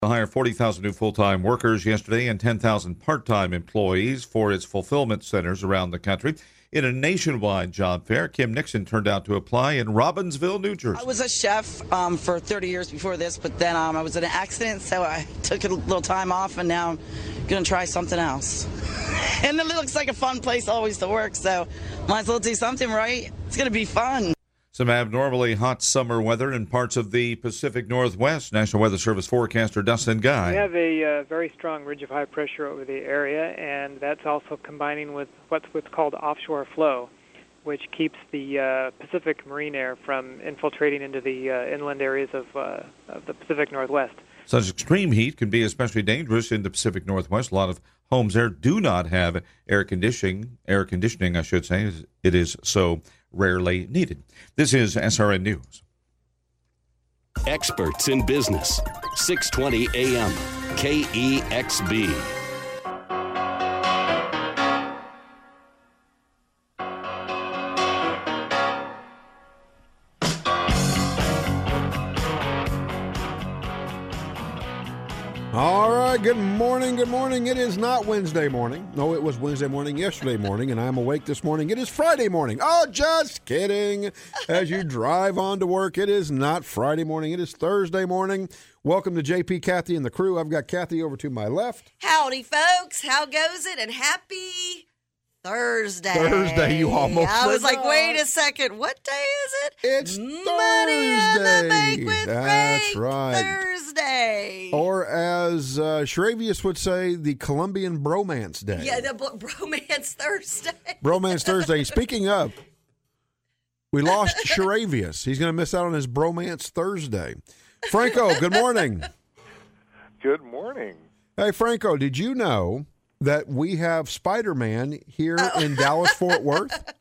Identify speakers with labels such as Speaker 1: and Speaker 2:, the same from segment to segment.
Speaker 1: To hire 40,000 new full-time workers yesterday and 10,000 part-time employees for its fulfillment centers around the country. In a nationwide job fair, Kim Nixon turned out to apply in Robbinsville, New Jersey.
Speaker 2: I was a chef for 30 years before this, but then I was in an accident, so I took a little time off, and now I'm going to try something else. And it looks like a fun place always to work, so might as well do something right. It's going to be fun.
Speaker 1: Some abnormally hot summer weather in parts of the Pacific Northwest. National Weather Service forecaster Dustin Guy.
Speaker 3: We have a very strong ridge of high pressure over the area, and that's also combining with what's called offshore flow, which keeps the Pacific marine air from infiltrating into the inland areas of the Pacific Northwest.
Speaker 1: Such extreme heat can be especially dangerous in the Pacific Northwest. A lot of homes there do not have air conditioning, I should say. It is so rarely needed. This is SRN News.
Speaker 4: Experts in business. 620 AM. KEXB.
Speaker 5: All right, good morning, good morning. It is not Wednesday morning. No, it was Wednesday morning yesterday morning, and I'm awake this morning. It is Friday morning. Oh, just kidding. As you drive on to work, it is not Friday morning. It is Thursday morning. Welcome to JP, Kathy, and the crew. I've got Kathy over to my left.
Speaker 6: Howdy, folks. How goes it? And happy Thursday.
Speaker 5: Thursday, you almost
Speaker 6: I was
Speaker 5: forgot.
Speaker 6: like, wait a second. What day is it?
Speaker 5: It's
Speaker 6: Money in the Bank with
Speaker 5: That's
Speaker 6: Frank
Speaker 5: right.
Speaker 6: Thursday.
Speaker 5: Or as Shravius would say, the Colombian Bromance Day.
Speaker 6: Yeah, the Bromance Thursday.
Speaker 5: Bromance Thursday. Speaking of, we lost Shravius. He's going to miss out on his Bromance Thursday. Franco, good morning.
Speaker 7: Good morning.
Speaker 5: Hey, Franco, did you know that we have Spider-Man here in Dallas-Fort Worth?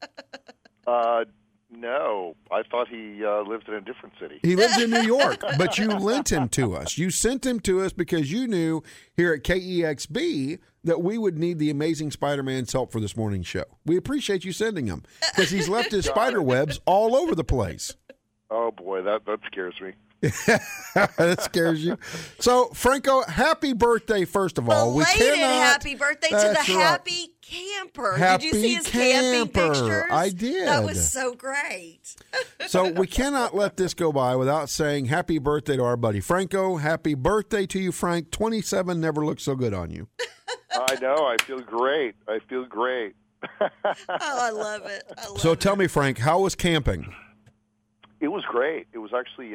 Speaker 7: No. I thought he lived in a different city.
Speaker 5: He lives in New York, but you lent him to us. You sent him to us because you knew here at KEXB that we would need the amazing Spider-Man's help for this morning's show. We appreciate you sending him because he's left his spider webs all over the place.
Speaker 7: Oh, boy, that scares me.
Speaker 5: That scares you. So, Franco, happy birthday, first of all.
Speaker 6: Belated happy birthday to the
Speaker 5: That's right.
Speaker 6: Happy Camper.
Speaker 5: Happy
Speaker 6: Did you see his camping
Speaker 5: Camper.
Speaker 6: pictures?
Speaker 5: I did.
Speaker 6: That was so great.
Speaker 5: So we cannot let this go by without saying happy birthday to our buddy Franco. Happy birthday to you, Frank. 27 never looked so good on you.
Speaker 7: I know. I feel great.
Speaker 6: Oh, I love it.
Speaker 5: So tell me, Frank, how was camping?
Speaker 7: It was great. It was actually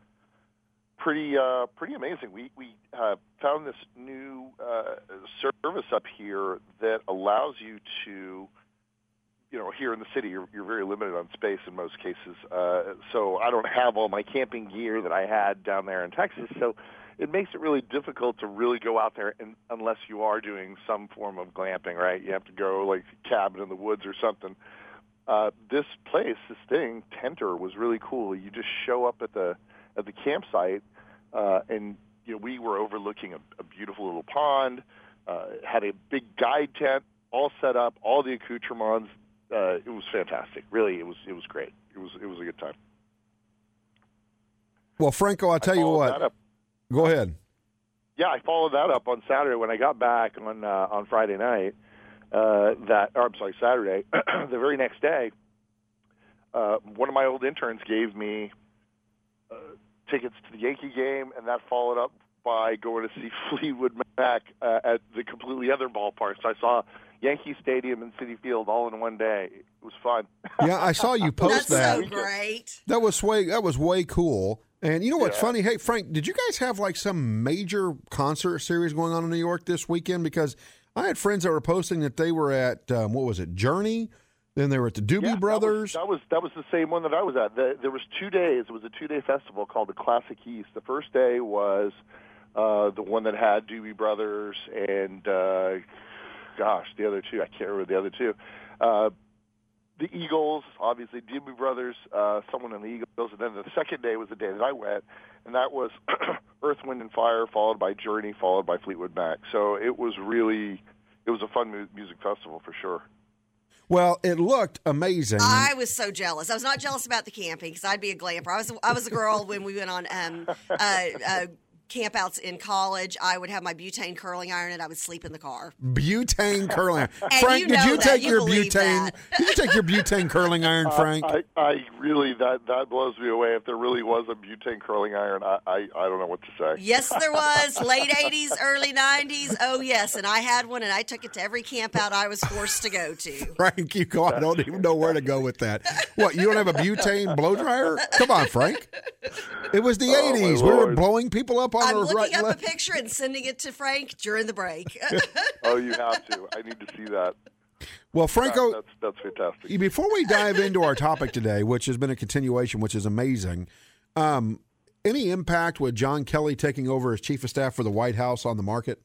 Speaker 7: pretty amazing. We found this new service up here that allows you to, here in the city, you're very limited on space in most cases. So I don't have all my camping gear that I had down there in Texas. So it makes it really difficult to really go out there unless you are doing some form of glamping, right? You have to go like cabin in the woods or something. This place, this thing, Tenter, was really cool. You just show up at the campsite, and we were overlooking a beautiful little pond. Had a big guide tent all set up, all the accoutrements. It was fantastic. Really, it was great. It was a good time.
Speaker 5: Well, Franco, I'll tell you what. Go ahead.
Speaker 7: Yeah, I followed that up on Saturday when I got back on Friday night. Saturday. The very next day, one of my old interns gave me tickets to the Yankee game, and that followed up by going to see Fleetwood Mac at the completely other ballpark. So I saw Yankee Stadium and Citi Field all in one day. It was fun.
Speaker 5: Yeah, I saw you post that.
Speaker 6: That's so great.
Speaker 5: That was way cool. And you know what's funny? Hey, Frank, did you guys have like some major concert series going on in New York this weekend? Because I had friends that were posting that they were at, Journey? Then they were at the Doobie Brothers.
Speaker 7: That was the same one that I was at. There was 2 days. It was a 2-day festival called the Classic East. The first day was the one that had Doobie Brothers and, the other two. I can't remember the other two. The Eagles, obviously, Doobie Brothers, someone in the Eagles. And then the second day was the day that I went, and that was Earth, Wind, and Fire, followed by Journey, followed by Fleetwood Mac. So it was a fun music festival for sure.
Speaker 5: Well, it looked amazing.
Speaker 6: I was so jealous. I was not jealous about the camping because I'd be a glamper. I was a girl when we went on campouts in college, I would have my butane curling iron and I would sleep in the car.
Speaker 5: Butane curling iron.
Speaker 6: And
Speaker 5: Frank,
Speaker 6: you
Speaker 5: did you
Speaker 6: know that.
Speaker 5: take
Speaker 6: You
Speaker 5: your
Speaker 6: believe
Speaker 5: butane?
Speaker 6: that.
Speaker 5: Did you take your butane curling iron, Frank?
Speaker 7: I really that blows me away. If there really was a butane curling iron, I don't know what to say.
Speaker 6: Yes, there was. Late 80s, early 90s. Oh, yes. And I had one, and I took it to every campout I was forced to go to.
Speaker 5: Frank, you go. I don't even know where to go with that. What, you don't have a butane blow dryer? Come on, Frank. It was the 80s. We were blowing people up on
Speaker 6: I'm
Speaker 5: the
Speaker 6: looking
Speaker 5: right
Speaker 6: up
Speaker 5: left.
Speaker 6: a picture and sending it to Frank during the break.
Speaker 7: Oh, you have to. I need to see that.
Speaker 5: Well, Franco,
Speaker 7: That's fantastic.
Speaker 5: before we dive into our topic today, which has been a continuation, which is amazing, any impact with John Kelly taking over as chief of staff for the White House on the market?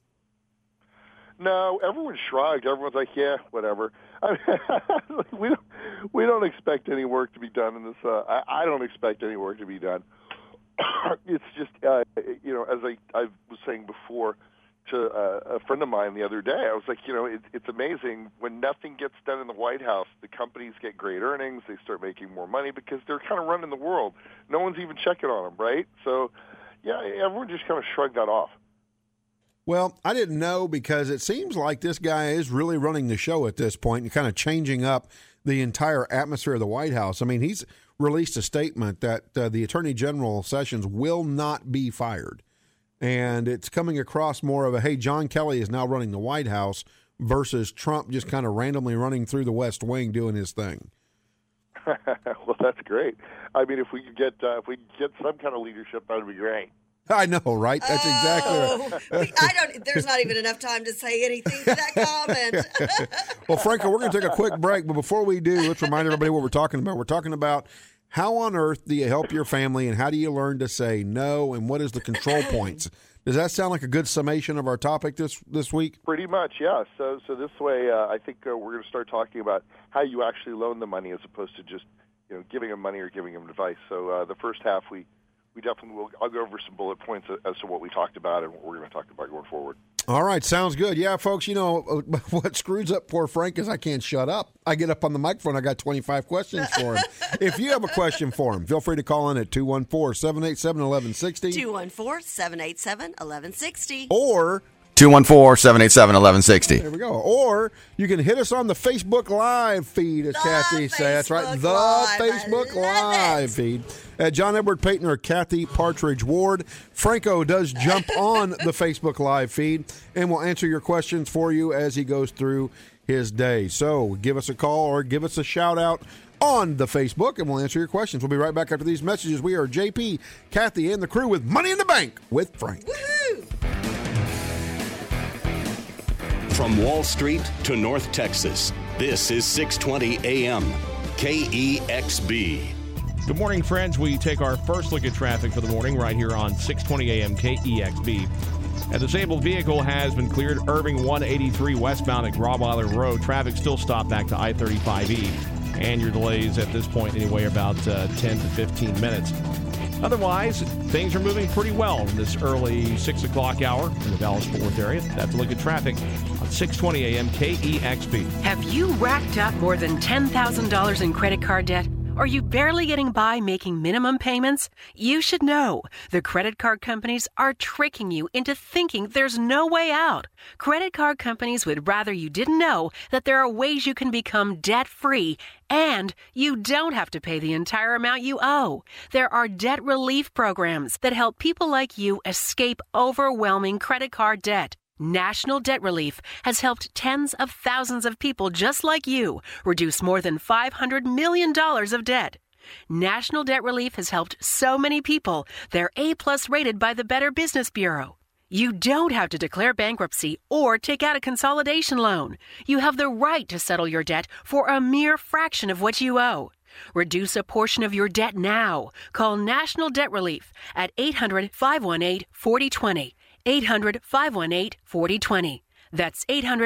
Speaker 7: No, everyone shrugged. Everyone's like, yeah, whatever. I mean, we don't expect any work to be done in this. I don't expect any work to be done. It's just, as I was saying before to a friend of mine the other day, I was like, it's amazing when nothing gets done in the White House, the companies get great earnings, they start making more money because they're kind of running the world. No one's even checking on them, right? So, yeah, everyone just kind of shrugged that off.
Speaker 5: Well, I didn't know because it seems like this guy is really running the show at this point and kind of changing up the entire atmosphere of the White House. I mean, he's released a statement that the Attorney General Sessions will not be fired. And it's coming across more of a, hey, John Kelly is now running the White House versus Trump just kind of randomly running through the West Wing doing his thing.
Speaker 7: Well, that's great. I mean, if we could get some kind of leadership, that would be great.
Speaker 5: I know, right? That's exactly right.
Speaker 6: There's not even enough time to say anything to that comment.
Speaker 5: Well, Franco, we're going to take a quick break, but before we do, let's remind everybody what we're talking about. We're talking about how on earth do you help your family, and how do you learn to say no, and what is the control points? Does that sound like a good summation of our topic this week?
Speaker 7: Pretty much, yeah. So this way, I think we're going to start talking about how you actually loan the money as opposed to just giving them money or giving them advice. So the first half, we definitely will. I'll go over some bullet points as to what we talked about and what we're going to talk about going forward.
Speaker 5: All right, sounds good. Yeah, folks, what screws up poor Frank is I can't shut up. I get up on the microphone, I got 25 questions for him. If you have a question for him, feel free to call in at 214-787-1160.
Speaker 6: 214-787-1160.
Speaker 5: Or
Speaker 8: 214-787-1160.
Speaker 5: There we go. Or you can hit us on the Facebook Live feed, as Kathy said. That's right, the Facebook Live feed. At John Edward Payton or Kathy Partridge Ward. Franco does jump on the Facebook Live feed and will answer your questions for you as he goes through his day. So give us a call or give us a shout out on the Facebook, and we'll answer your questions. We'll be right back after these messages. We are JP, Kathy, and the crew with Money in the Bank with Frank.
Speaker 6: Woohoo!
Speaker 4: From Wall Street to North Texas, this is 620 AM, KEXB.
Speaker 9: Good morning, friends. We take our first look at traffic for the morning right here on 620 AM KEXB. A disabled vehicle has been cleared Irving 183 westbound at Grauweiler Road. Traffic still stopped back to I-35E. And your delays at this point anyway are about 10 to 15 minutes. Otherwise, things are moving pretty well in this early 6 o'clock hour in the Dallas-Fort Worth area. That's a look at traffic on 620 AM KEXB.
Speaker 10: Have you racked up more than $10,000 in credit card debt? Are you barely getting by making minimum payments? You should know. The credit card companies are tricking you into thinking there's no way out. Credit card companies would rather you didn't know that there are ways you can become debt-free, and you don't have to pay the entire amount you owe. There are debt relief programs that help people like you escape overwhelming credit card debt. National Debt Relief has helped tens of thousands of people just like you reduce more than $500 million of debt. National Debt Relief has helped so many people, they're A-plus rated by the Better Business Bureau. You don't have to declare bankruptcy or take out a consolidation loan. You have the right to settle your debt for a mere fraction of what you owe. Reduce a portion of your debt now. Call National Debt Relief at 800-518-4020. 800-518-4020. That's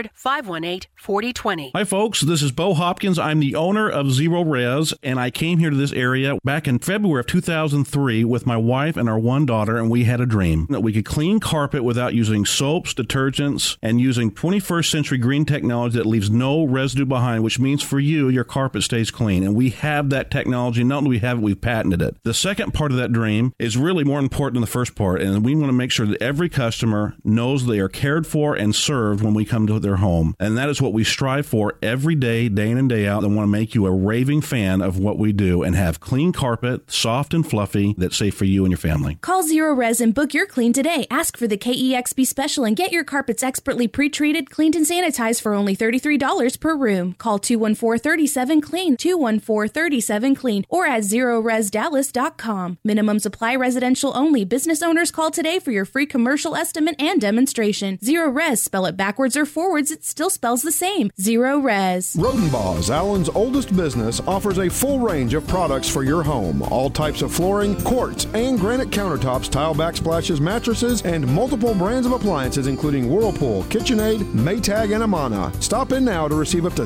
Speaker 10: 800-518-4020.
Speaker 8: Hi, folks. This is Bo Hopkins. I'm the owner of Zero Res, and I came here to this area back in February of 2003 with my wife and our one daughter, and we had a dream that we could clean carpet without using soaps, detergents, and using 21st century green technology that leaves no residue behind, which means for you, your carpet stays clean. And we have that technology. Not only do we have it, we've patented it. The second part of that dream is really more important than the first part, and we want to make sure that every customer knows they are cared for and served when we come to their home. And that is what we strive for every day, day in and day out, and want to make you a raving fan of what we do and have clean carpet, soft and fluffy, that's safe for you and your family.
Speaker 11: Call Zero Res and book your clean today. Ask for the KEXP special and get your carpets expertly pre-treated, cleaned, and sanitized for only $33 per room. Call 214-37-CLEAN, 214-37-CLEAN, or at ZeroResDallas.com. Minimums apply. Residential only. Business owners call today for your free commercial estimate and demonstration. Zero Res, spell it backwards or forwards, it still spells the same. Zero Res.
Speaker 5: Rodenbaugh, Allen's oldest business, offers a full range of products for your home. All types of flooring, quartz, and granite countertops, tile backsplashes, mattresses, and multiple brands of appliances including Whirlpool, KitchenAid, Maytag, and Amana. Stop in now to receive up to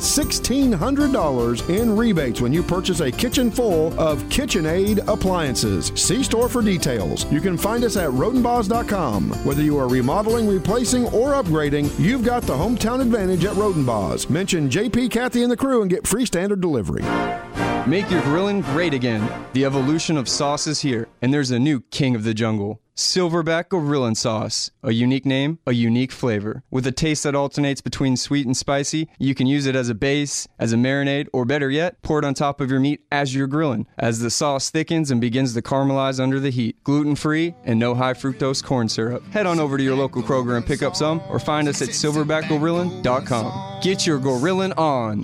Speaker 5: $1,600 in rebates when you purchase a kitchen full of KitchenAid appliances. See store for details. You can find us at Rodenbaugh.com. Whether you are remodeling, replacing, or upgrading, you've got the hometown advantage at Rodenbaugh. Mention JP, Kathy, and the crew and get free standard delivery.
Speaker 12: Make your grilling great again. The evolution of sauce is here, and there's a new king of the jungle. Silverback Gorilla Sauce. A unique name, a unique flavor. With a taste that alternates between sweet and spicy, you can use it as a base, as a marinade, or better yet, pour it on top of your meat as you're grilling, as the sauce thickens and begins to caramelize under the heat. Gluten-free and no high fructose corn syrup. Head on over to your local Kroger and pick up some, or find us at silverbackgorillin.com. Get your gorillin on.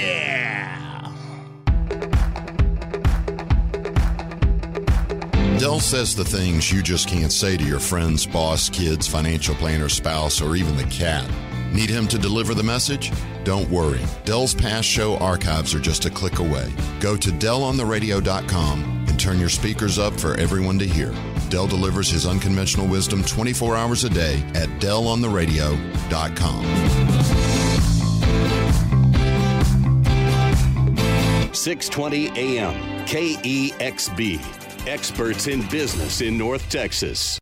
Speaker 13: Dell says the things you just can't say to your friends, boss, kids, financial planner, spouse, or even the cat. Need him to deliver the message? Don't worry. Dell's past show archives are just a click away. Go to DellOnTheRadio.com and turn your speakers up for everyone to hear. Dell delivers his unconventional wisdom 24 hours a day at DellOnTheRadio.com.
Speaker 4: 620 AM, KEXB. Experts in business in North Texas.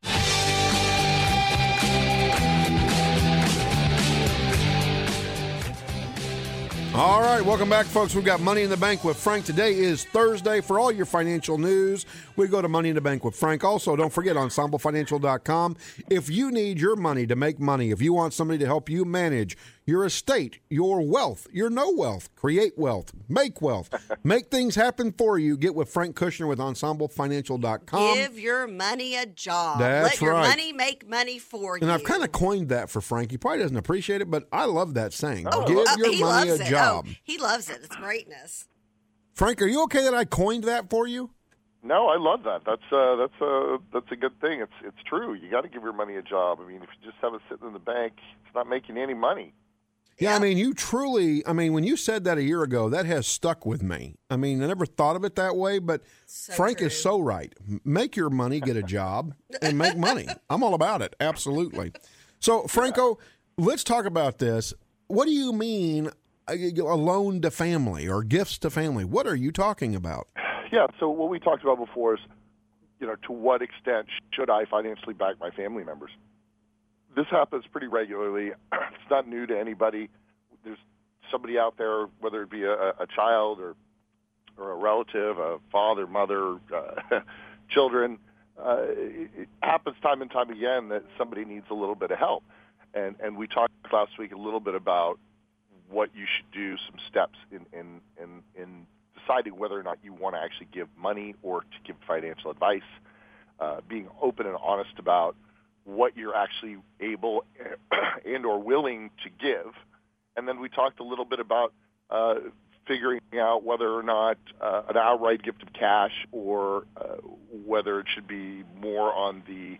Speaker 5: All right, welcome back, folks. We've got Money in the Bank with Frank. Today is Thursday. For all your financial news, we go to Money in the Bank with Frank. Also, don't forget, EnsembleFinancial.com. If you need your money to make money, if you want somebody to help you manage your estate, your wealth, your no wealth, create wealth, make things happen for you, get with Frank Kushner with EnsembleFinancial.com.
Speaker 6: Give your money a job.
Speaker 5: That's
Speaker 6: Let your
Speaker 5: right.
Speaker 6: money make money for you.
Speaker 5: And I've kind of coined that for Frank. He probably doesn't appreciate it, but I love that saying.
Speaker 6: Oh,
Speaker 5: Give your
Speaker 6: he
Speaker 5: money
Speaker 6: loves
Speaker 5: a
Speaker 6: it.
Speaker 5: job.
Speaker 6: Oh, he loves it. It's greatness.
Speaker 5: Frank, are you okay that I coined that for you?
Speaker 7: No, I love that. That's a good thing. It's true. You got to give your money a job. I mean, if you just have it sitting in the bank, it's not making any money.
Speaker 5: Yeah, I mean, when you said that a year ago, that has stuck with me. I mean, I never thought of it that way, but Frank is so right. Make your money, get a job, and make money. I'm all about it. Absolutely. So, Franco, let's talk about this. What do you mean a loan to family or gifts to family? What are you talking about?
Speaker 7: Yeah, so what we talked about before is, to what extent should I financially back my family members? This happens pretty regularly. It's not new to anybody. There's somebody out there, whether it be a child or a relative, a father, mother, children. It happens time and time again that somebody needs a little bit of help. And we talked last week a little bit about what you should do, some steps in deciding whether or not you want to actually give money or to give financial advice, being open and honest about what you're actually able and or willing to give. And then we talked a little bit about figuring out whether or not an outright gift of cash or whether it should be more on the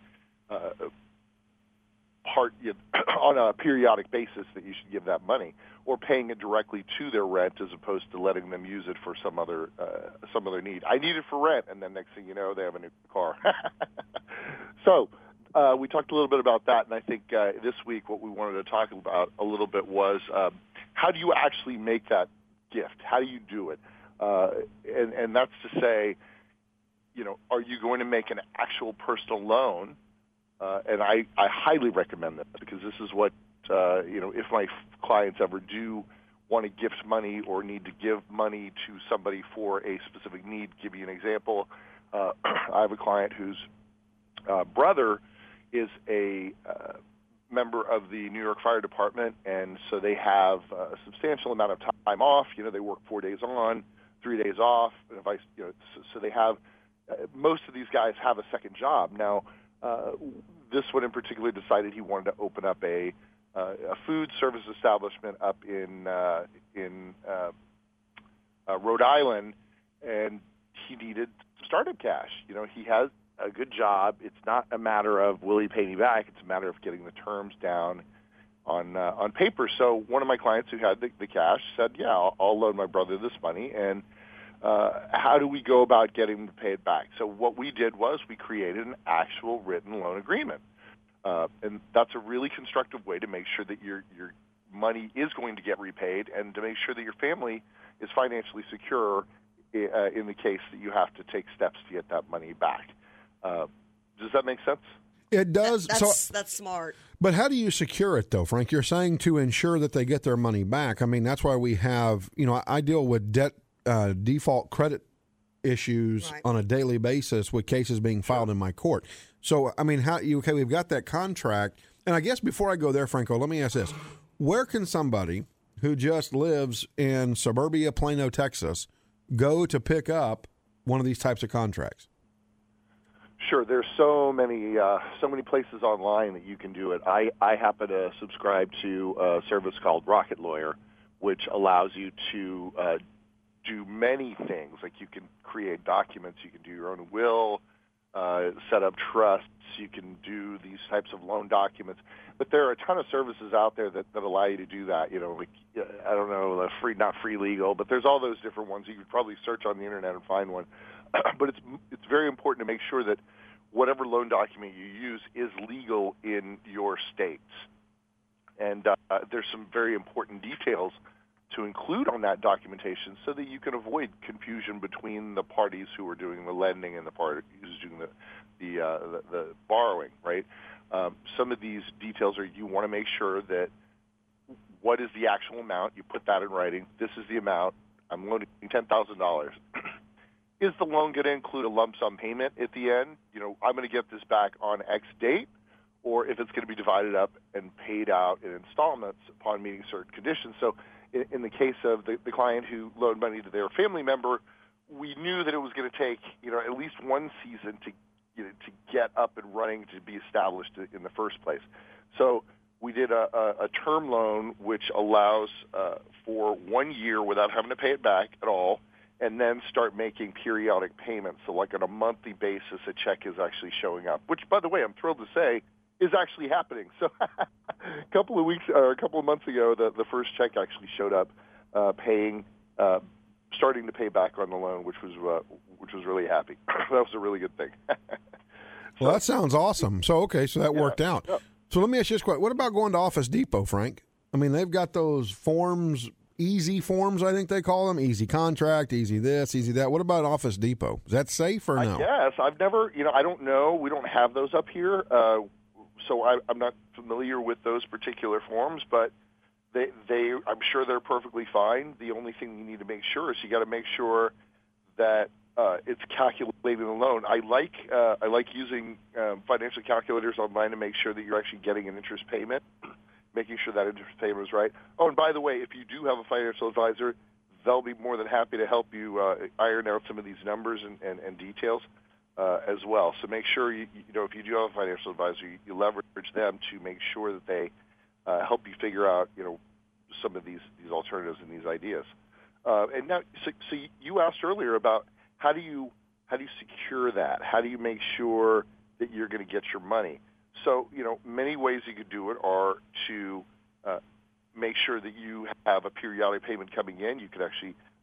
Speaker 7: on a periodic basis that you should give that money, or paying it directly to their rent as opposed to letting them use it for some other need. I need it for rent, and then next thing you know, they have a new car. So we talked a little bit about that, and I think this week what we wanted to talk about a little bit was how do you actually make that gift? How do you do it? And that's to say, are you going to make an actual personal loan? And I highly recommend that, because this is what, if my clients ever do want to gift money or need to give money to somebody for a specific need. Give you an example. I have a client whose brother is a member of the New York Fire Department, and so they have a substantial amount of time off. They work 4 days on, 3 days off. So they have most of these guys have a second job. Now, this one in particular decided he wanted to open up a food service establishment up in Rhode Island, and he needed startup cash. He has a good job. It's not a matter of will he pay me back. It's a matter of getting the terms down on paper. So one of my clients who had the cash said, "Yeah, I'll loan my brother this money, and how do we go about getting him to pay it back?" So what we did was we created an actual written loan agreement. And that's a really constructive way to make sure that your money is going to get repaid, and to make sure that your family is financially secure in the case that you have to take steps to get that money back. Does that make sense?
Speaker 5: It does.
Speaker 6: That's smart.
Speaker 5: But how do you secure it, though, Frank? You're saying to ensure that they get their money back. I mean, that's why we have, I deal with debt default credit issues on a daily basis with cases being filed in my court. So, I mean, we've got that contract. And I guess before I go there, Franco, let me ask this. Where can somebody who just lives in suburbia Plano, Texas, go to pick up one of these types of contracts?
Speaker 7: Sure. There's so many places online that you can do it. I happen to subscribe to a service called Rocket Lawyer, which allows you to do many things. Like you can create documents, you can do your own will, set up trusts, you can do these types of loan documents. But there are a ton of services out there that allow you to do that. I don't know, not free legal, but there's all those different ones. You could probably search on the internet and find one. But it's very important to make sure that whatever loan document you use is legal in your states. And there's some very important details to include on that documentation so that you can avoid confusion between the parties who are doing the lending and the party who's doing the borrowing, right? Some of these details are you want to make sure that what is the actual amount, you put that in writing. This is the amount. I'm loaning $10,000. Is the loan going to include a lump sum payment at the end? I'm going to get this back on X date, or if it's going to be divided up and paid out in installments upon meeting certain conditions. So in the case of the client who loaned money to their family member, we knew that it was going to take, at least one season to get up and running, to be established in the first place. So we did a term loan which allows for 1 year without having to pay it back at all, and then start making periodic payments. So like on a monthly basis, a check is actually showing up, which, by the way, I'm thrilled to say is actually happening. So a couple of months ago, the first check actually showed up, starting to pay back on the loan, which was really happy. That was a really good thing.
Speaker 5: Well, that sounds awesome. So that worked out. Yeah. So let me ask you this question. What about going to Office Depot, Frank? I mean, they've got those forms, easy forms, I think they call them, easy contract, easy this, easy that. What about Office Depot? Is that safe or no?
Speaker 7: Yes. I've never, I don't know. We don't have those up here. So I'm not familiar with those particular forms, but I'm sure they're perfectly fine. The only thing you need to make sure is you got to make sure that it's calculating the loan. I like using financial calculators online to make sure that you're actually getting an interest payment, making sure that interest payment is right. Oh, and by the way, if you do have a financial advisor, they'll be more than happy to help you iron out some of these numbers and details as well. So make sure if you do have a financial advisor, you leverage them to make sure that they help you figure out some of these alternatives and these ideas. And now, so you asked earlier about how do you secure that? How do you make sure that you're going to get your money? So many ways you could do it are to make sure that you have a periodic payment coming in. You could actually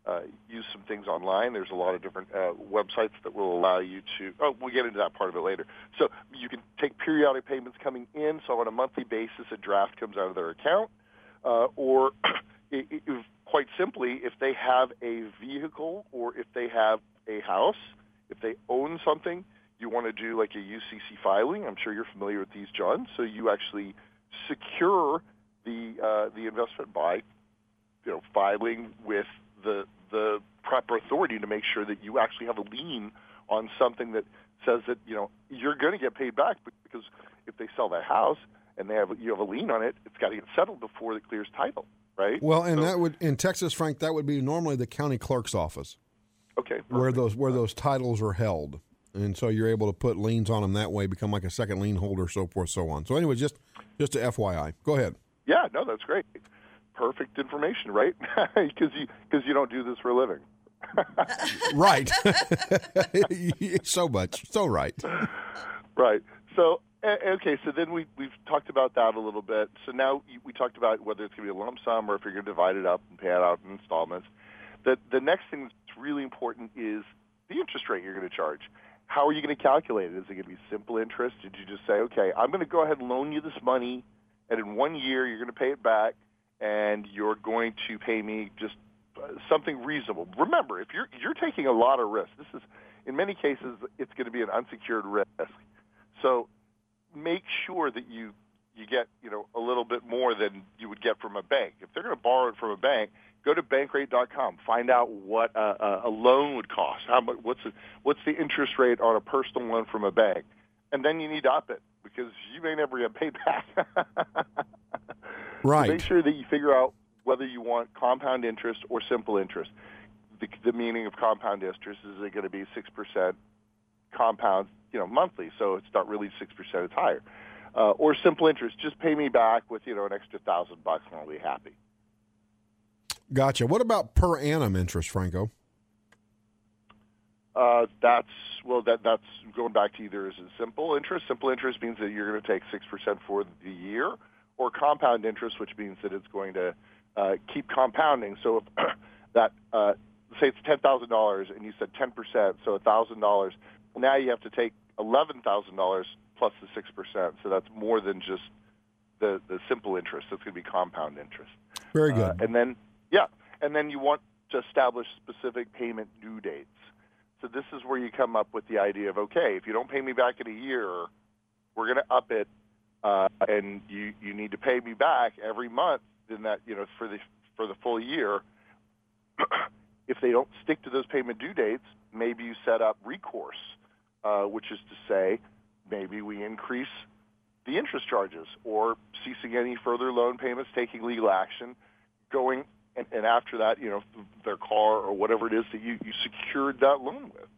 Speaker 7: use some things online. There's a lot of different websites that will allow you to. Oh, we'll get into that part of it later. So you can take periodic payments coming in. So on a monthly basis, a draft comes out of their account, or quite simply, if they have a vehicle or if they have a house, if they own something, you want to do like a UCC filing. I'm sure you're familiar with these, John. So you actually secure the investment by, filing with the proper authority to make sure that you actually have a lien on something that says that you're going to get paid back, because if they sell that house and you have a lien on it, it's got to get settled before it clears title, right?
Speaker 5: Well, and that would, in Texas, Frank, that would be normally the county clerk's office.
Speaker 7: Okay.
Speaker 5: Where those titles are held, and so you're able to put liens on them that way, become like a second lien holder, so forth, so on. So anyway, just a FYI. Go ahead.
Speaker 7: Yeah, no, that's great. Perfect information, right? Because you don't do this for a living.
Speaker 5: Right. So right.
Speaker 7: Right. So, okay, so then we've talked about that a little bit. So now we talked about whether it's going to be a lump sum or if you're going to divide it up and pay it out in installments. The next thing that's really important is the interest rate you're going to charge. How are you going to calculate it? Is it going to be simple interest? Did you just say, okay, I'm going to go ahead and loan you this money, and in 1 year you're going to pay it back, and you're going to pay me just something reasonable? Remember, if you're taking a lot of risk, this is, in many cases, it's going to be an unsecured risk. So make sure that you get a little bit more than you would get from a bank. If they're going to borrow it from a bank, go to Bankrate.com. Find out what a loan would cost. What's the interest rate on a personal loan from a bank, and then you need to up it, because you may never get paid back.
Speaker 5: Right.
Speaker 7: So make sure that you figure out whether you want compound interest or simple interest. The meaning of compound interest is it going to be 6% compound, monthly, so it's not really 6%; it's higher. Or simple interest, just pay me back with an extra $1,000 and I'll be happy.
Speaker 5: Gotcha. What about per annum interest, Franco?
Speaker 7: That's going back to either is it simple interest. Simple interest means that you're going to take 6% for the year, or compound interest, which means that it's going to keep compounding. So if that say it's $10,000 and you said 10%, so $1,000. Now you have to take $11,000 plus the 6%. So that's more than just the simple interest. That's going to be compound interest.
Speaker 5: Very good.
Speaker 7: And then you want to establish specific payment due dates. So this is where you come up with the idea of, okay, if you don't pay me back in a year, we're going to up it, and you need to pay me back every month. Then that for the full year. If they don't stick to those payment due dates, maybe you set up recourse, which is to say, maybe we increase the interest charges, or ceasing any further loan payments, taking legal action, going. And after that, their car or whatever it is that you secured that loan with.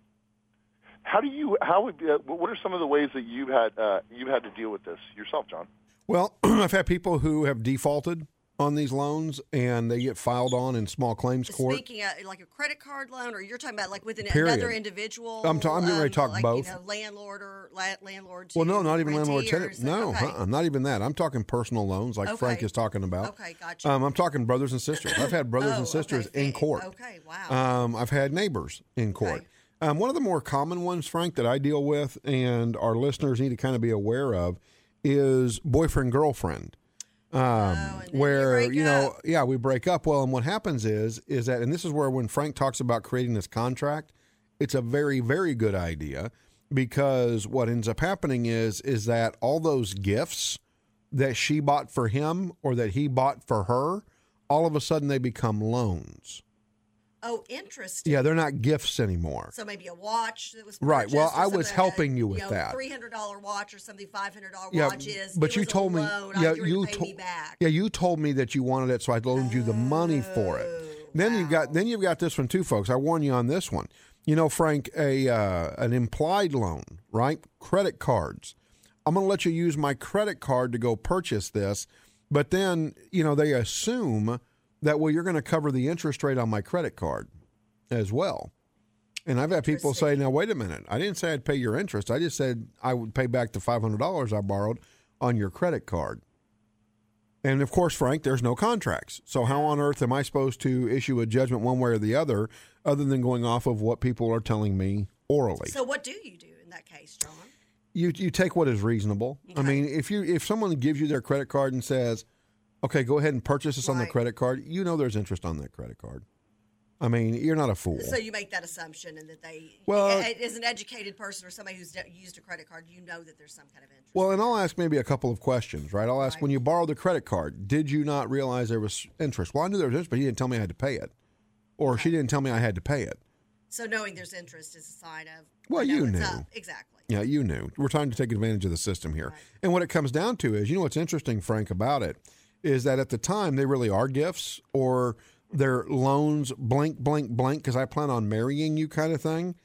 Speaker 7: What are some of the ways that you've had to deal with this yourself, John?
Speaker 5: Well, I've had people who have defaulted on these loans, and they get filed on in small claims court.
Speaker 6: Speaking of, like a credit card loan, or you're talking about like with
Speaker 5: Period.
Speaker 6: another individual?
Speaker 5: I'm getting ready to talk both.
Speaker 6: Landlord or landlord.
Speaker 5: Well, no, not even landlord tenant. No,
Speaker 6: okay.
Speaker 5: Not even that. I'm talking personal loans, like Frank is talking about.
Speaker 6: Okay, gotcha.
Speaker 5: I'm talking brothers and sisters. I've had brothers and sisters in court.
Speaker 6: Okay, wow.
Speaker 5: I've had neighbors in court. One of the more common ones, Frank, that I deal with, and our listeners need to kind of be aware of, is boyfriend-girlfriend. Where, we break up. Well, and what happens is that, and this is where when Frank talks about creating this contract, it's a very, very good idea, because what ends up happening is that all those gifts that she bought for him or that he bought for her, all of a sudden they become loans.
Speaker 6: Oh, interesting.
Speaker 5: Yeah, they're not gifts anymore.
Speaker 6: So maybe a watch that was
Speaker 5: right. Well, I was
Speaker 6: that,
Speaker 5: helping you with that.
Speaker 6: $300 watch or something, $500 watch is.
Speaker 5: But you told me, you told me that you wanted it, so I loaned you the money for it. Then you've got this one too, folks. I warn you on this one. Frank, an implied loan, right? Credit cards. I'm going to let you use my credit card to go purchase this, but then they assume that, well, you're going to cover the interest rate on my credit card as well. And I've had people say, now, wait a minute. I didn't say I'd pay your interest. I just said I would pay back the $500 I borrowed on your credit card. And, of course, Frank, there's no contracts. So how on earth am I supposed to issue a judgment one way or the other than going off of what people are telling me orally?
Speaker 6: So what do you do in that case, John?
Speaker 5: You take what is reasonable.
Speaker 6: Okay.
Speaker 5: I mean, if someone gives you their credit card and says, okay, go ahead and purchase this on the credit card, you know there's interest on that credit card. I mean, you're not a fool.
Speaker 6: So you make that assumption, and that they, as an educated person or somebody who's used a credit card, you know that there's some kind of interest.
Speaker 5: Well, and I'll ask maybe a couple of questions, right? I'll ask, when you borrowed the credit card, did you not realize there was interest? Well, I knew there was interest, but he didn't tell me I had to pay it. Or she didn't tell me I had to pay it.
Speaker 6: So knowing there's interest is a sign of,
Speaker 5: well, you knew.
Speaker 6: Up. Exactly.
Speaker 5: Yeah, you knew. We're trying to take advantage of the system here. Right. And what it comes down to is, what's interesting, Frank, about it, is that at the time they really are gifts, or they're loans, blank, blank, blank, because I plan on marrying you kind of thing.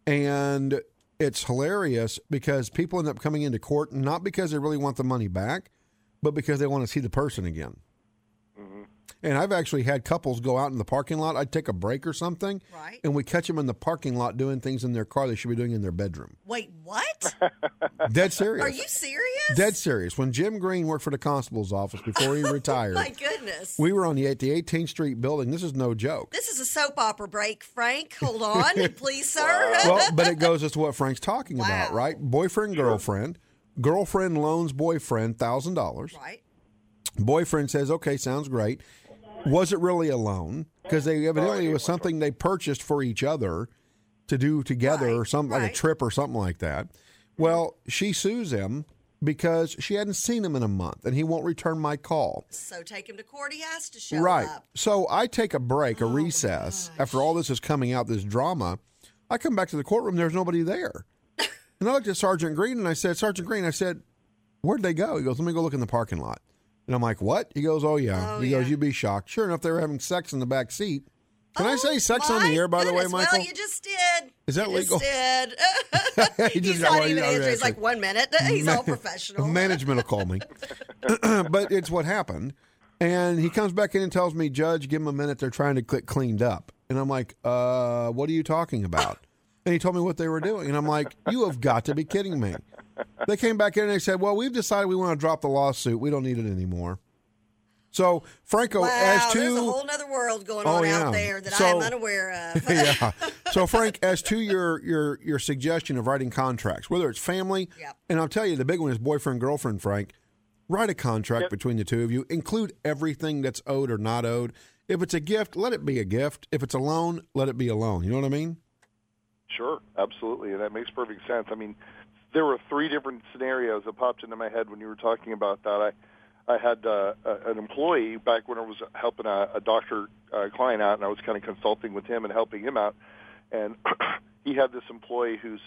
Speaker 5: And it's hilarious because people end up coming into court not because they really want the money back, but because they want to see the person again. Mm-hmm. And I've actually had couples go out in the parking lot. I'd take a break or something, right, and we catch them in the parking lot doing things in their car they should be doing in their bedroom.
Speaker 6: Wait, what?
Speaker 5: Dead serious.
Speaker 6: Are you serious?
Speaker 5: Dead serious. When Jim Green worked for the constable's office before he retired.
Speaker 6: My goodness.
Speaker 5: We were on the 18th Street building. This is no joke.
Speaker 6: This is a soap opera break, Frank. Hold on, please, sir.
Speaker 5: Well, but it goes as to what Frank's talking about, right? Boyfriend, girlfriend. Girlfriend loans boyfriend $1,000.
Speaker 6: Right.
Speaker 5: Boyfriend says, okay, sounds great. Was it really a loan? Because it was something they purchased for each other to do together, or something like a trip or something like that. Well, she sues him because she hadn't seen him in a month, and he won't return my call.
Speaker 6: So take him to court. He has to show up.
Speaker 5: So I take a break, a recess, after all this is coming out, this drama. I come back to the courtroom. There's nobody there. And I looked at Sergeant Green, and I said, Sergeant Green, where'd they go? He goes, let me go look in the parking lot. And I'm like, what? He goes, oh, yeah. He goes, you'd be shocked. Sure enough, they were having sex in the back seat. Can I say sex on the air, by the way, Michael?
Speaker 6: Well, you just did.
Speaker 5: Is that legal?
Speaker 6: Just did. He's not even answering. He's like, 1 minute. He's all professional.
Speaker 5: Management will call me. But it's what happened. And he comes back in and tells me, Judge, give him a minute. They're trying to get cleaned up. And I'm like, what are you talking about? And he told me what they were doing. And I'm like, you have got to be kidding me. They came back in and they said, well, we've decided we want to drop the lawsuit. We don't need it anymore. So, Franco, as to...
Speaker 6: there's a whole other world going on out there that I am unaware of.
Speaker 5: Yeah. So, Frank, as to your suggestion of writing contracts, whether it's family, and I'll tell you, the big one is boyfriend, girlfriend, Frank, write a contract between the two of you. Include everything that's owed or not owed. If it's a gift, let it be a gift. If it's a loan, let it be a loan. You know what I mean?
Speaker 7: Sure, absolutely, and that makes perfect sense. I mean, there were 3 different scenarios that popped into my head when you were talking about that. I had an employee back when I was helping a doctor client out, and I was kind of consulting with him and helping him out. And he had this employee whose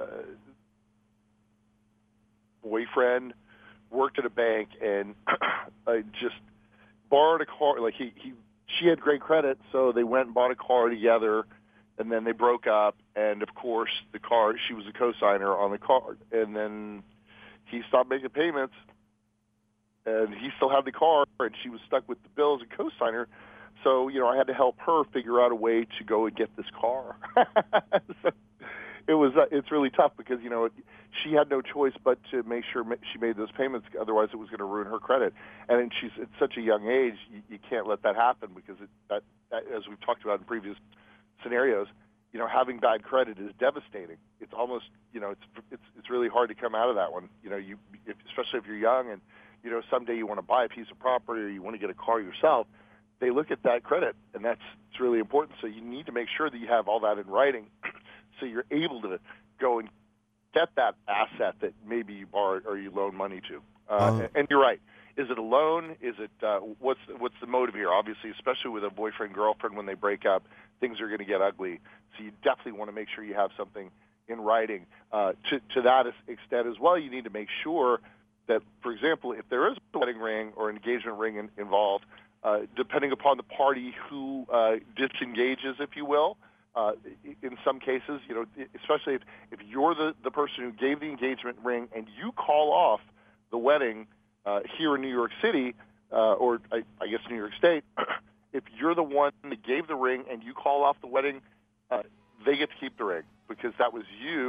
Speaker 7: boyfriend worked at a bank, and I just borrowed a car. Like she had great credit, so they went and bought a car together. And then they broke up, and of course, the car, she was a co-signer on the car. And then he stopped making payments, and he still had the car, and she was stuck with the bill as a co-signer. So, I had to help her figure out a way to go and get this car. So it's really tough because, she had no choice but to make sure she made those payments. Otherwise, it was going to ruin her credit. And she's at such a young age, you can't let that happen because that, as we've talked about in previous scenarios, having bad credit is devastating. It's almost, it's really hard to come out of that one. Especially if you're young and, someday you want to buy a piece of property or you want to get a car yourself, they look at that credit, and it's really important. So you need to make sure that you have all that in writing so you're able to go and get that asset that maybe you borrowed or you loan money to. And you're right. Is it a loan? Is it what's the motive here? Obviously, especially with a boyfriend girlfriend, when they break up, things are going to get ugly. So you definitely want to make sure you have something in writing. To that extent as well, you need to make sure that, for example, if there is a wedding ring or engagement ring involved, depending upon the party who disengages, if you will, in some cases, especially if you're the person who gave the engagement ring and you call off the wedding here in New York City, or I guess New York State, if you're the one that gave the ring and you call off the wedding, they get to keep the ring because that was you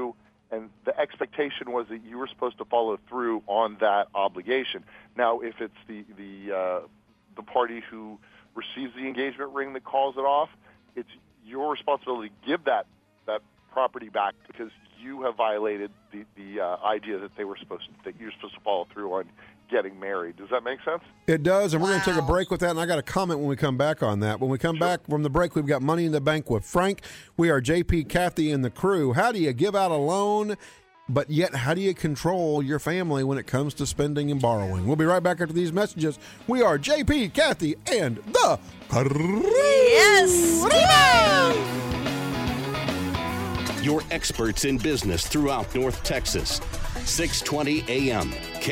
Speaker 7: and the expectation was that you were supposed to follow through on that obligation. Now, if it's the party who receives the engagement ring that calls it off, it's your responsibility to give that property back because you have violated the idea that you're supposed to follow through on getting married. Does that make sense?
Speaker 5: It does, and we're going to take a break with that, and I got a comment when we come back on that. When we come back from the break, we've got Money in the Bank with Frank. We are JP, Kathy, and the crew. How do you give out a loan, but yet how do you control your family when it comes to spending and borrowing? We'll be right back after these messages. We are JP, Kathy, and the crew.
Speaker 6: Yes!
Speaker 4: Your experts in business throughout North Texas. 620 AM,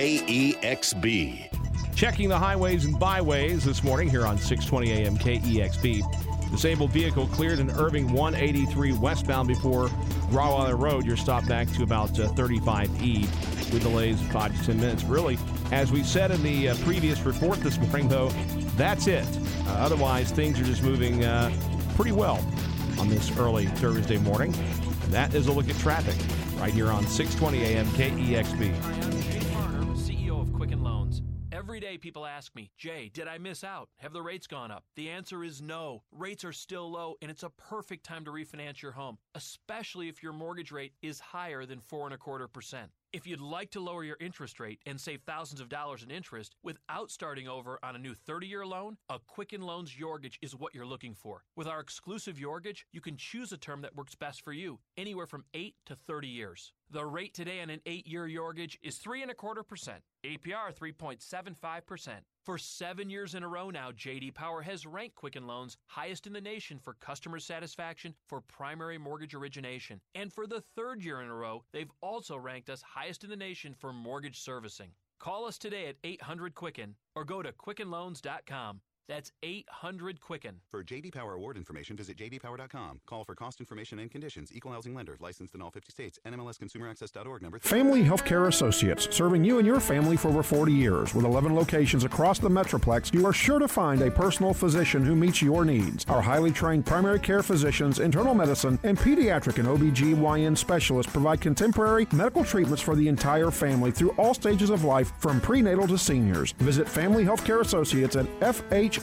Speaker 4: KEXB.
Speaker 9: Checking the highways and byways this morning here on 620 AM, KEXB. Disabled vehicle cleared in Irving 183 westbound before Grawweiler Road. Your stop back to about 35E with delays of 5 to 10 minutes. Really, as we said in the previous report this morning, though, that's it. Otherwise, things are just moving pretty well on this early Thursday morning. And that is a look at traffic right here on 620 AM KEXB.
Speaker 14: Hi, I'm Jay Farner, CEO of Quicken Loans. Every day people ask me, Jay, did I miss out? Have the rates gone up? The answer is no. Rates are still low, and it's a perfect time to refinance your home, especially if your mortgage rate is higher than 4.25%. If you'd like to lower your interest rate and save thousands of dollars in interest without starting over on a new 30-year loan, a Quicken Loans Yorgage is what you're looking for. With our exclusive Yorgage, you can choose a term that works best for you, anywhere from 8 to 30 years. The rate today on an 8-year Yorgage is 3.25%, APR 3.75%. For 7 years in a row now, J.D. Power has ranked Quicken Loans highest in the nation for customer satisfaction for primary mortgage origination. And for the 3rd year in a row, they've also ranked us highest in the nation for mortgage servicing. Call us today at 800-QUICKEN or go to QuickenLoans.com. That's 800-QUICKEN.
Speaker 15: For J.D. Power award information, visit jdpower.com. Call for cost information and conditions. Equal housing lender. Licensed in all 50 states. NMLSConsumerAccess.org number.
Speaker 5: Family Healthcare Associates, serving you and your family for over 40 years. With 11 locations across the Metroplex, you are sure to find a personal physician who meets your needs. Our highly trained primary care physicians, internal medicine, and pediatric and OBGYN specialists provide contemporary medical treatments for the entire family through all stages of life, from prenatal to seniors. Visit Family Healthcare Associates at FHCATX.com.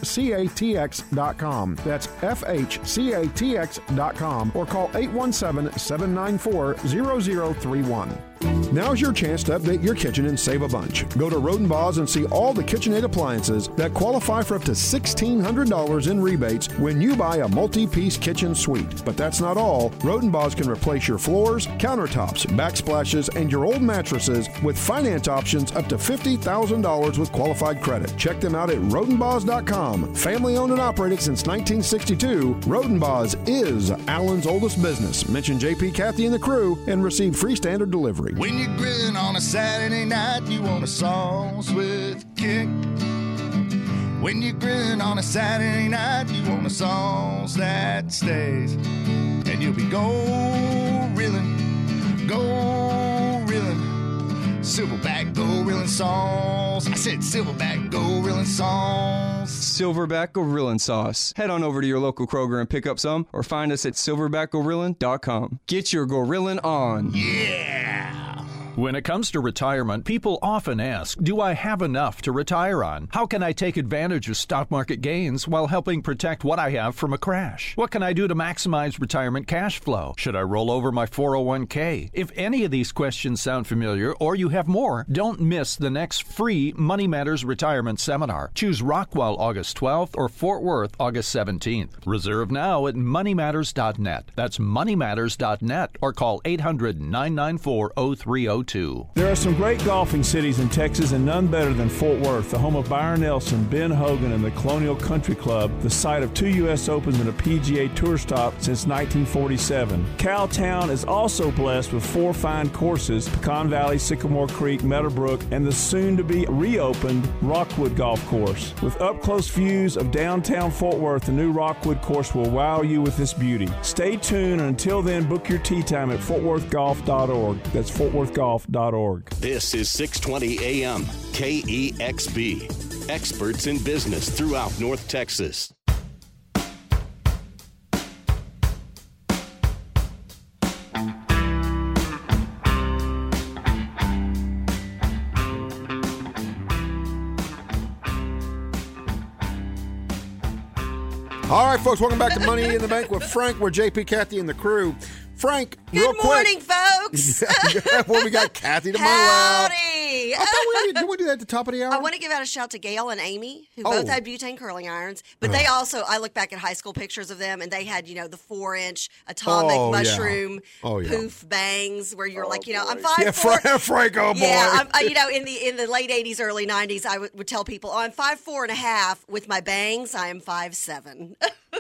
Speaker 5: That's FHCATX.com or call 817-794-0031. Now's your chance to update your kitchen and save a bunch. Go to Roden Boss and see all the KitchenAid appliances that qualify for up to $1,600 in rebates when you buy a multi-piece kitchen suite. But that's not all. Roden Boss can replace your floors, countertops, backsplashes, and your old mattresses with finance options up to $50,000 with qualified credit. Check them out at RodenBoss.com. Family owned and operated since 1962, Roden Boss is Allen's oldest business. Mention JP, Kathy, and the crew and receive free standard delivery.
Speaker 16: When you're grilling on a Saturday night, you want a sauce with kick. When you're grilling on a Saturday night, you want a sauce that stays. And you'll be go-rilling, Silverback Go-Rilling sauce. I said Silverback Go-Rilling sauce.
Speaker 12: Silverback Gorillin sauce. Head on over to your local Kroger and pick up some, or find us at silverbackgorillin.com. Get your gorillin on.
Speaker 16: Yeah!
Speaker 17: When it comes to retirement, people often ask, do I have enough to retire on? How can I take advantage of stock market gains while helping protect what I have from a crash? What can I do to maximize retirement cash flow? Should I roll over my 401k? If any of these questions sound familiar or you have more, don't miss the next free Money Matters Retirement Seminar. Choose Rockwell August 12th or Fort Worth August 17th. Reserve now at moneymatters.net. That's moneymatters.net or call 800-994-0302.
Speaker 18: There are some great golfing cities in Texas, and none better than Fort Worth, the home of Byron Nelson, Ben Hogan, and the Colonial Country Club, the site of 2 U.S. Opens and a PGA Tour stop since 1947. Cowtown is also blessed with 4 fine courses: Pecan Valley, Sycamore Creek, Meadowbrook, and the soon-to-be reopened Rockwood Golf Course. With up-close views of downtown Fort Worth, the new Rockwood course will wow you with its beauty. Stay tuned, and until then, book your tee time at fortworthgolf.org. That's fortworthgolf.org.
Speaker 4: This is 620 AM KEXB. Experts in business throughout North Texas.
Speaker 5: All right, folks, welcome back to Money in the Bank with Frank. We're JP, Kathy, and the crew. Frank, real quick.
Speaker 6: Good morning, folks.
Speaker 5: Well, we got Kathy to my
Speaker 6: left.
Speaker 5: I thought did we do that at the top of the hour?
Speaker 6: I want to give out a shout to Gail and Amy, who both had butane curling irons. But they also, I look back at high school pictures of them, and they had, the 4-inch atomic mushroom poof bangs, where you're like, I'm 5'4".
Speaker 5: Frank, oh boy.
Speaker 6: Yeah, in the late 80s, early 90s, I would tell people, I'm 5'4.5". With my bangs, I am 5'7".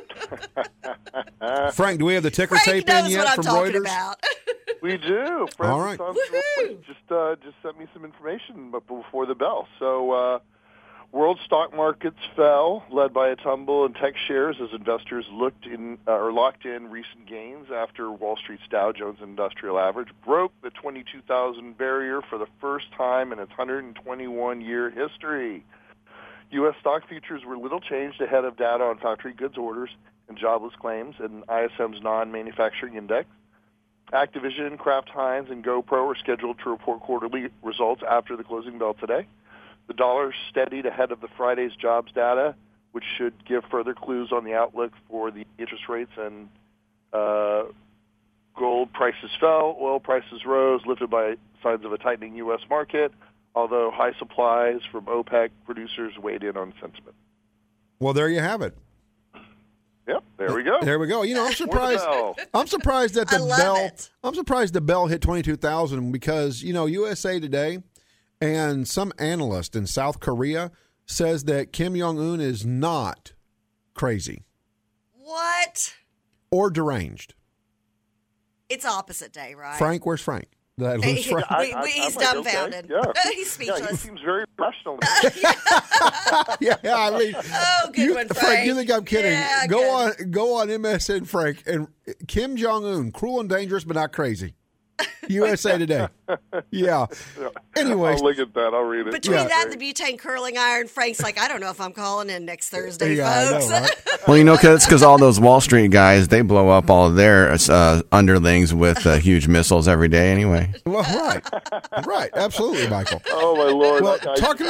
Speaker 5: Frank, do we have the ticker tape in yet from Reuters?
Speaker 6: About.
Speaker 7: We do.
Speaker 5: All right.
Speaker 7: Just sent me some information before the bell. So, world stock markets fell, led by a tumble in tech shares as investors locked in recent gains after Wall Street's Dow Jones Industrial Average broke the 22,000 barrier for the first time in its 121-year history. U.S. stock futures were little changed ahead of data on factory goods orders and jobless claims and ISM's non-manufacturing index. Activision, Kraft Heinz, and GoPro are scheduled to report quarterly results after the closing bell today. The dollar steadied ahead of the Friday's jobs data, which should give further clues on the outlook for the interest rates, and gold prices fell, oil prices rose, lifted by signs of a tightening U.S. market, although high supplies from OPEC producers weighed in on sentiment.
Speaker 5: Well, there you have it.
Speaker 7: Yep, there we go.
Speaker 5: There we go. I'm surprised. I'm surprised that the bell. I'm surprised the bell hit 22,000 because USA Today and some analyst in South Korea says that Kim Jong-un is not crazy.
Speaker 6: What?
Speaker 5: Or deranged.
Speaker 6: It's opposite day, right?
Speaker 5: Frank, where's Frank? He's
Speaker 6: dumbfounded.
Speaker 7: Okay. Yeah.
Speaker 6: He's speechless.
Speaker 7: Yeah, he seems very rational.
Speaker 5: I mean,
Speaker 6: good one, Frank.
Speaker 5: You think I'm kidding?
Speaker 6: Yeah,
Speaker 5: go on MSN, Frank, and Kim Jong-un, cruel and dangerous, but not crazy. USA Today. Yeah. Anyway,
Speaker 7: I'll look at that. I'll read it.
Speaker 6: Between that and the butane curling iron, Frank's like, I don't know if I'm calling in next Thursday, folks.
Speaker 5: I know, right?
Speaker 19: Well, it's because all those Wall Street guys, they blow up all of their underlings with huge missiles every day anyway.
Speaker 5: Well, right. Absolutely, Michael.
Speaker 7: Oh, my Lord.
Speaker 5: Well, talking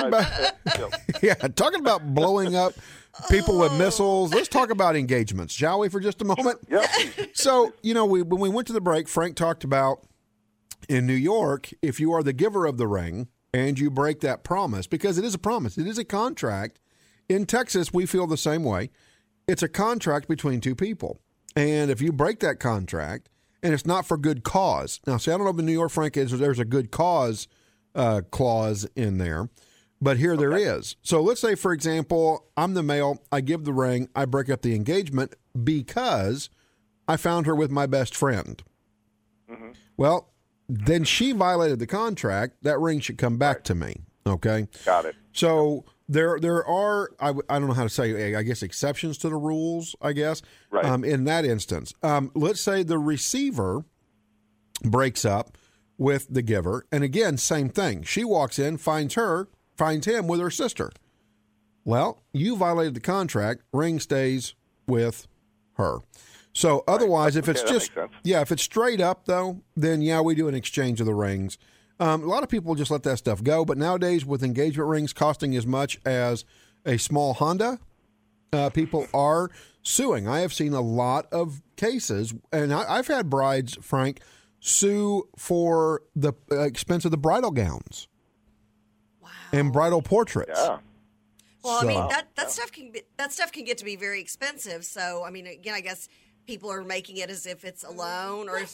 Speaker 5: about blowing up people with missiles, let's talk about engagements, shall we, for just a moment?
Speaker 7: Yep.
Speaker 5: So, when we went to the break, Frank talked about in New York, if you are the giver of the ring and you break that promise, because it is a promise, it is a contract. In Texas, we feel the same way. It's a contract between two people. And if you break that contract, and it's not for good cause. Now, see, I don't know if in New York, Frank, there's a good cause clause in there, but here there is. So let's say, for example, I'm the male, I give the ring, I break up the engagement because I found her with my best friend. Mm-hmm. Well, then she violated the contract. That ring should come back to me. Okay?
Speaker 7: Got it.
Speaker 5: So there are, I don't know how to say, I guess, exceptions to the rules, I guess, in that instance. Let's say the receiver breaks up with the giver. And again, same thing. She walks in, finds him with her sister. Well, you violated the contract. Ring stays with her. So otherwise, if it's if it's straight up, though, then, we do an exchange of the rings. A lot of people just let that stuff go. But nowadays, with engagement rings costing as much as a small Honda, people are suing. I have seen a lot of cases, and I've had brides, Frank, sue for the expense of the bridal gowns and bridal portraits.
Speaker 7: Yeah.
Speaker 6: Well, I mean, that stuff can get to be very expensive. So, I mean, again, I guess people are making it as if it's a loan or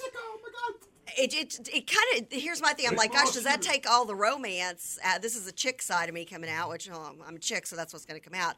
Speaker 6: it kind of, here's my thing. I'm like, gosh, does that take all the romance? This is a chick side of me coming out, which I'm a chick, so that's what's going to come out.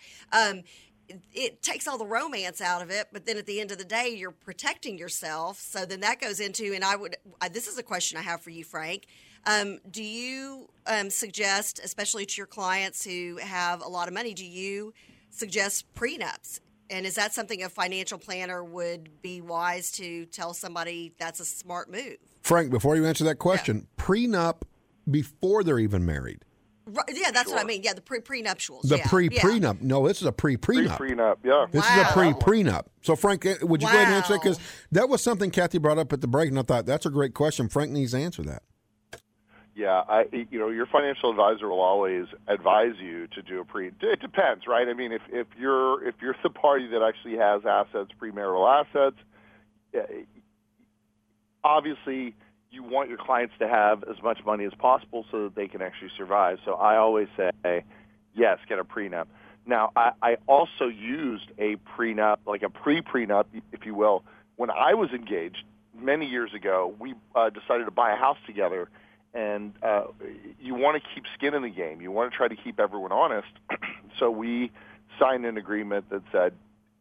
Speaker 6: It takes all the romance out of it, but then at the end of the day, you're protecting yourself. So then that goes into, and this is a question I have for you, Frank. Do you suggest, especially to your clients who have a lot of money, do you suggest prenups? And is that something a financial planner would be wise to tell somebody that's a smart move?
Speaker 5: Frank, before you answer that question, prenup before they're even married.
Speaker 6: Right, yeah, that's what I mean. Yeah, the prenuptials.
Speaker 5: The prenup. No, this is a prenup.
Speaker 7: Prenup, yeah.
Speaker 5: This is a prenup. So, Frank, would you go ahead and answer that? Because that was something Kathy brought up at the break, and I thought that's a great question. Frank needs to answer that.
Speaker 7: Yeah, your financial advisor will always advise you to do a It depends, right? I mean, if you're the party that actually has assets, premarital assets, obviously you want your clients to have as much money as possible so that they can actually survive. So I always say, yes, get a prenup. Now, I also used a prenup, like a pre-prenup, if you will. When I was engaged many years ago, we decided to buy a house together, and you want to keep skin in the game. You want to try to keep everyone honest. So we signed an agreement that said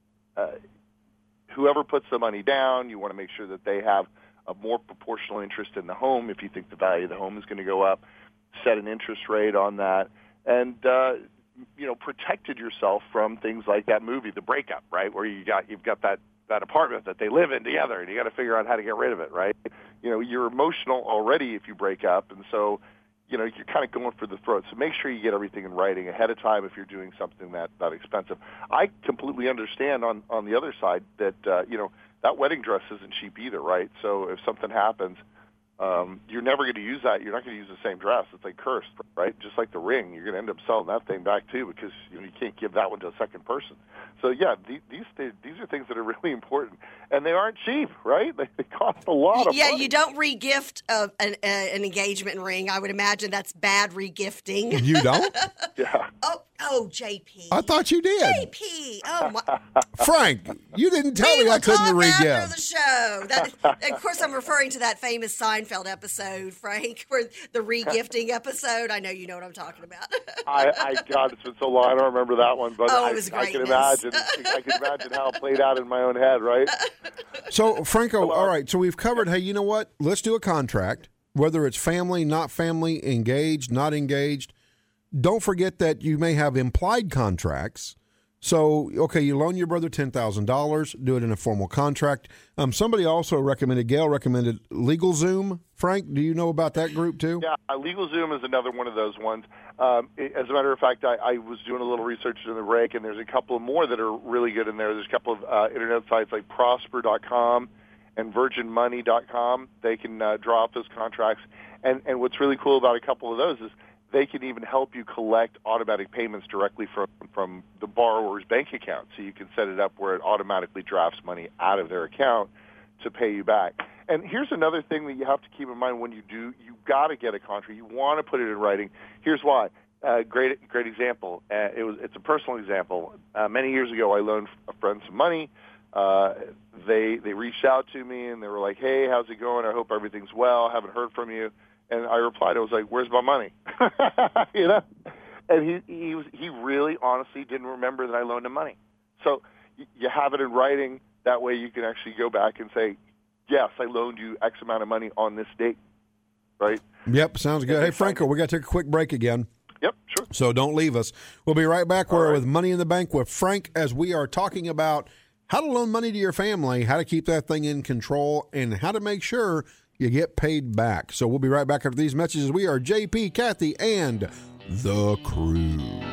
Speaker 7: whoever puts the money down, you want to make sure that they have a more proportional interest in the home if you think the value of the home is going to go up, set an interest rate on that, and protected yourself from things like that movie, The Breakup, right, where you've got that apartment that they live in together, and you got to figure out how to get rid of it, right? You're emotional already if you break up, and so you're kind of going for the throat. So make sure you get everything in writing ahead of time if you're doing something that expensive. I completely understand on the other side that that wedding dress isn't cheap either, right? So if something happens, you're never going to use that. You're not going to use the same dress. It's like cursed, right? Just like the ring, you're going to end up selling that thing back too because you can't give that one to a second person. So yeah, these are things that are really important, and they aren't cheap, right? They cost a lot of money.
Speaker 6: Yeah, you don't re-gift an engagement ring. I would imagine that's bad re-gifting.
Speaker 5: You don't?
Speaker 7: Yeah.
Speaker 6: Oh, JP.
Speaker 5: I thought you did.
Speaker 6: JP. Oh my.
Speaker 5: Frank, you didn't tell me I couldn't re-gift.
Speaker 6: After the show. Of course, I'm referring to that famous Seinfeld episode, Frank, where the re-gifting episode. I know you know what I'm talking about.
Speaker 7: God, it's been so long. I don't remember that one, but
Speaker 6: it was
Speaker 7: I can imagine. I can imagine how it played out in my own head, right?
Speaker 5: So, Franco, all right. So we've covered. Hey, you know what? Let's do a contract. Whether it's family, not family, engaged, not engaged. Don't forget that you may have implied contracts. So, okay, you loan your brother $10,000, do it in a formal contract. Somebody also Gail recommended LegalZoom. Frank, do you know about that group too?
Speaker 7: Yeah, LegalZoom is another one of those ones. As a matter of fact, I was doing a little research in the rake, and there's a couple more that are really good in there. There's a couple of internet sites like Prosper.com and VirginMoney.com. They can draw up those contracts. And what's really cool about a couple of those is they can even help you collect automatic payments directly from the borrower's bank account. So you can set it up where it automatically drafts money out of their account to pay you back. And here's another thing that you have to keep in mind when you do. You've got to get a contract. You want to put it in writing. Here's why. Great example. It's a personal example. Many years ago, I loaned a friend some money. They reached out to me, and they were like, hey, how's it going? I hope everything's well. Haven't heard from you. And I replied, I was like, where's my money? And he really honestly didn't remember that I loaned him money. So you have it in writing. That way you can actually go back and say, yes, I loaned you X amount of money on this date, right?
Speaker 5: Yep, sounds good. Hey, Franco, we got to take a quick break again.
Speaker 7: Yep, sure.
Speaker 5: So don't leave us. We'll be right back. We're with Money in the Bank with Frank as we are talking about how to loan money to your family, how to keep that thing in control, and how to make sure you get paid back. So we'll be right back after these messages. We are JP, Kathy, and the crew.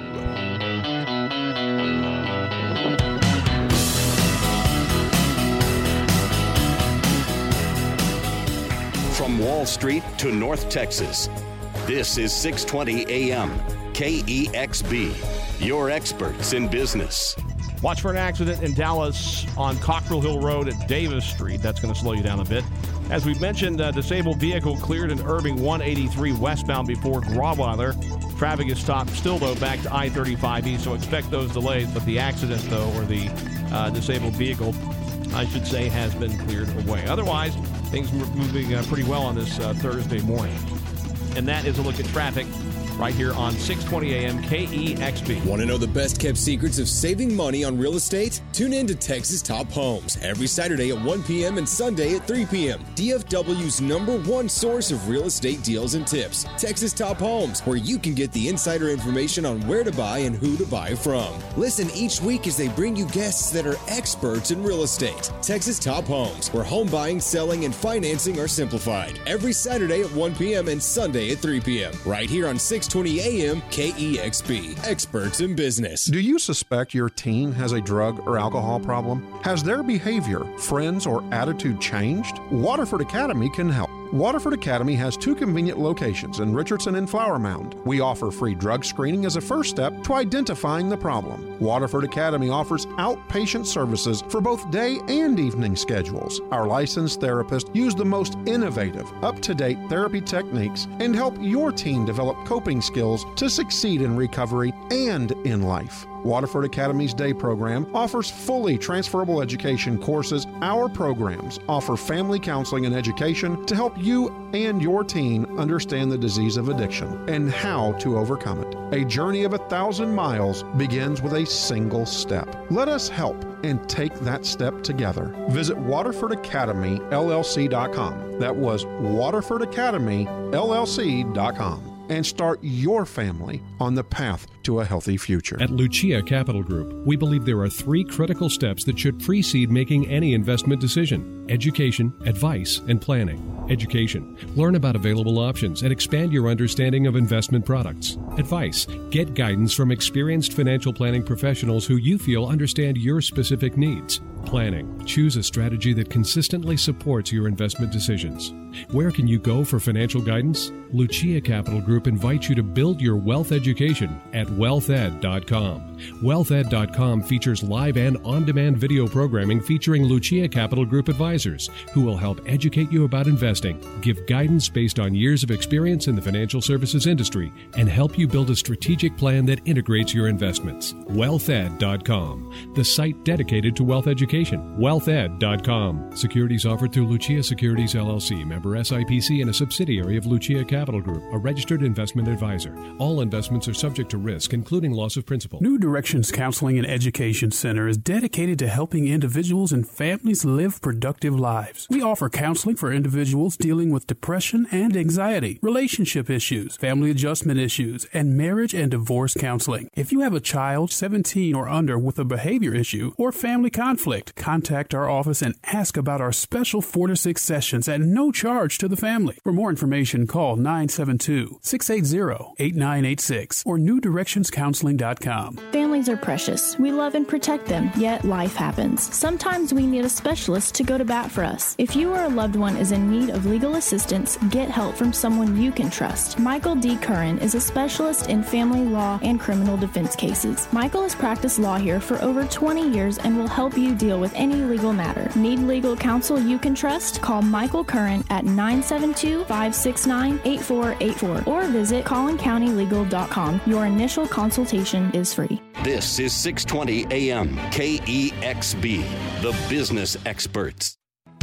Speaker 4: From Wall Street to North Texas, this is 620 AM KEXB, your experts in business.
Speaker 9: Watch for an accident in Dallas on Cockrell Hill Road at Davis Street. That's going to slow you down a bit. As we've mentioned, a disabled vehicle cleared in Irving 183 westbound before Grauweiler. Traffic is stopped still, though, back to I-35 East, so expect those delays. But the accident, though, or the disabled vehicle, I should say, has been cleared away. Otherwise, things are moving pretty well on this Thursday morning. And that is a look at traffic right here on 620 AM KEXB.
Speaker 20: Want to know the best kept secrets of saving money on real estate? Tune in to Texas Top Homes every Saturday at 1 p.m. and Sunday at 3 p.m. DFW's #1 source of real estate deals and tips. Texas Top Homes, where you can get the insider information on where to buy and who to buy from. Listen each week as they bring you guests that are experts in real estate. Texas Top Homes, where home buying, selling, and financing are simplified. Every Saturday at 1 p.m. and Sunday at 3 p.m. Right here on 620 AM KEXB, experts in business.
Speaker 5: Do you suspect your teen has a drug or alcohol problem? Has their behavior, friends, or attitude changed? Waterford Academy can help. Waterford Academy has 2 convenient locations in Richardson and Flower Mound. We offer free drug screening as a first step to identifying the problem. Waterford Academy offers outpatient services for both day and evening schedules. Our licensed therapists use the most innovative, up-to-date therapy techniques and help your teen develop coping skills to succeed in recovery and in life. Waterford Academy's day program offers fully transferable education courses. Our programs offer family counseling and education to help you and your teen understand the disease of addiction and how to overcome it. A journey of 1,000 miles begins with a single step. Let us help and take that step together. Visit WaterfordAcademyLLC.com. That was WaterfordAcademyLLC.com. And start your family on the path to a healthy future.
Speaker 21: At Lucia Capital Group, we believe there are 3 critical steps that should precede making any investment decision: education, advice, and planning. Education. Learn about available options and expand your understanding of investment products. Advice. Get guidance from experienced financial planning professionals who you feel understand your specific needs. Planning. Choose a strategy that consistently supports your investment decisions. Where can you go for financial guidance? Lucia Capital Group invites you to build your wealth education at wealthed.com. Wealthed.com features live and on-demand video programming featuring Lucia Capital Group advisors who will help educate you about investing, give guidance based on years of experience in the financial services industry, and help you build a strategic plan that integrates your investments. Wealthed.com, the site dedicated to wealth education. Wealthed.com. Securities offered through Lucia Securities LLC, member SIPC, and a subsidiary of Lucia Capital Group, a registered investment advisor. All investments are subject to risk, including loss of principal.
Speaker 22: New Directions Counseling and Education Center is dedicated to helping individuals and families live productive lives. We offer counseling for individuals dealing with depression and anxiety, relationship issues, family adjustment issues, and marriage and divorce counseling. If you have a child 17 or under with a behavior issue or family conflict, contact our office and ask about our special 4 to 6 sessions at no charge to the family. For more information, call 972-680-8986 or newdirectionscounseling.com.
Speaker 23: Families are precious. We love and protect them, yet life happens. Sometimes we need a specialist to go to bat for us. If you or a loved one is in need of legal assistance, get help from someone you can trust. Michael D. Curran is a specialist in family law and criminal defense cases. Michael has practiced law here for over 20 years and will help you deal with any legal matter. Need legal counsel you can trust? Call Michael Curran at 972-569-8484 or visit CollinCountyLegal.com. Your initial consultation is free.
Speaker 4: This is 620 AM KEXB, the business experts.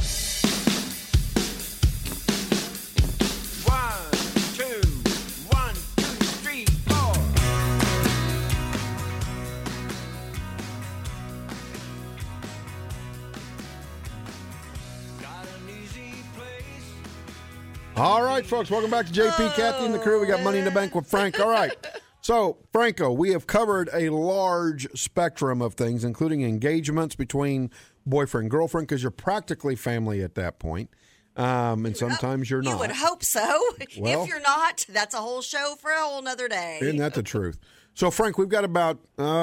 Speaker 5: All right, folks, welcome back to JP, Kathy, and the crew. We got Money in the Bank with Frank. All right. So, Franco, we have covered a large spectrum of things, including engagements between boyfriend and girlfriend, because you're practically family at that point. And sometimes you're not.
Speaker 6: You would hope so.
Speaker 5: Well,
Speaker 6: if you're not, that's a whole show for a whole nother day.
Speaker 5: Isn't that the truth? So, Frank, we've got about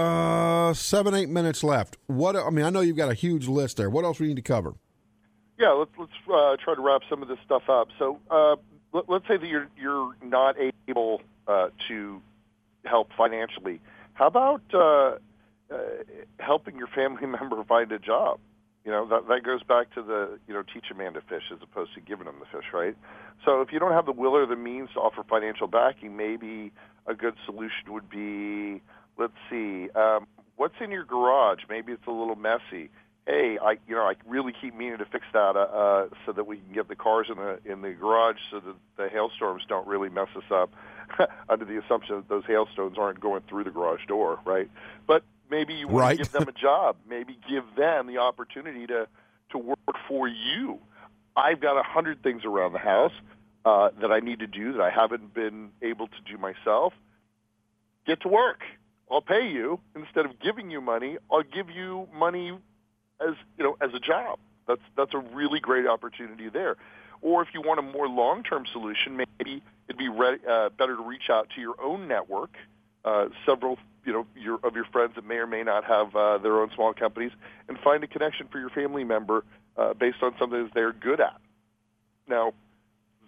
Speaker 5: 7-8 minutes left. I know you've got a huge list there. What else we need to cover?
Speaker 7: Yeah, let's try to wrap some of this stuff up. So let's say that you're not able to help financially. How about helping your family member find a job? You know, that goes back to the, teach a man to fish as opposed to giving him the fish, right? So if you don't have the will or the means to offer financial backing, maybe a good solution would be, let's see, what's in your garage? Maybe it's a little messy. Hey, I really keep meaning to fix that so that we can get the cars in the garage so that the hailstorms don't really mess us up under the assumption that those hailstones aren't going through the garage door, right? But maybe you want to give them a job. Maybe give them the opportunity to work for you. I've got 100 things around the house that I need to do that I haven't been able to do myself. Get to work. I'll pay you. Instead of giving you money, I'll give you money as a job. That's a really great opportunity there. Or if you want a more long-term solution, maybe it'd be better to reach out to your own network, several of your friends that may or may not have their own small companies, and find a connection for your family member based on something that they're good at. Now,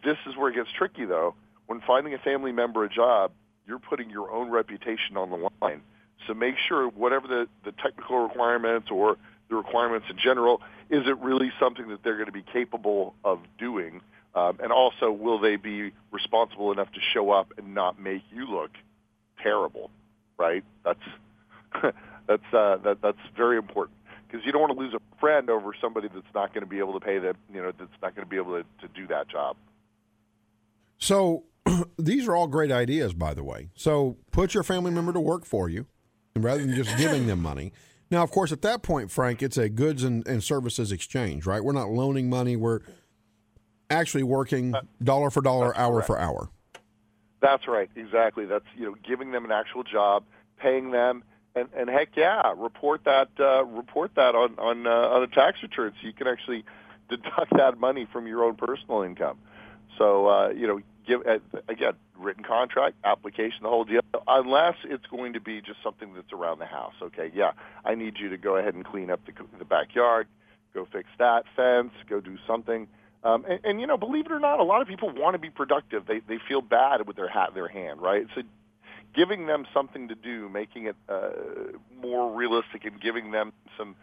Speaker 7: This is where it gets tricky, though. When finding a family member a job, you're putting your own reputation on the line. So make sure whatever the technical requirements or the requirements in general, is it really something that they're going to be capable of doing? And also, will they be responsible enough to show up and not make you look terrible? Right? That's very important, because you don't want to lose a friend over somebody that's not going to be able to pay them. That's not going to be able to do that job.
Speaker 5: So these are all great ideas, by the way. So put your family member to work for you, rather than just giving them money. Now, of course, at that point, Frank, it's a goods and services exchange, right? We're not loaning money. We're actually working dollar for dollar, hour for hour. That's right. Exactly. That's, giving them an actual job, paying them, and heck yeah, report that on a tax return, so you can actually deduct that money from your own personal income. So, give, again, written contract, application, the whole deal, unless it's going to be just something that's around the house. Okay, yeah, I need you to go ahead and clean up the backyard, go fix that fence, go do something. And believe it or not, a lot of people want to be productive. They feel bad with their hat in their hand, right? So giving them something to do, making it more realistic, and giving them some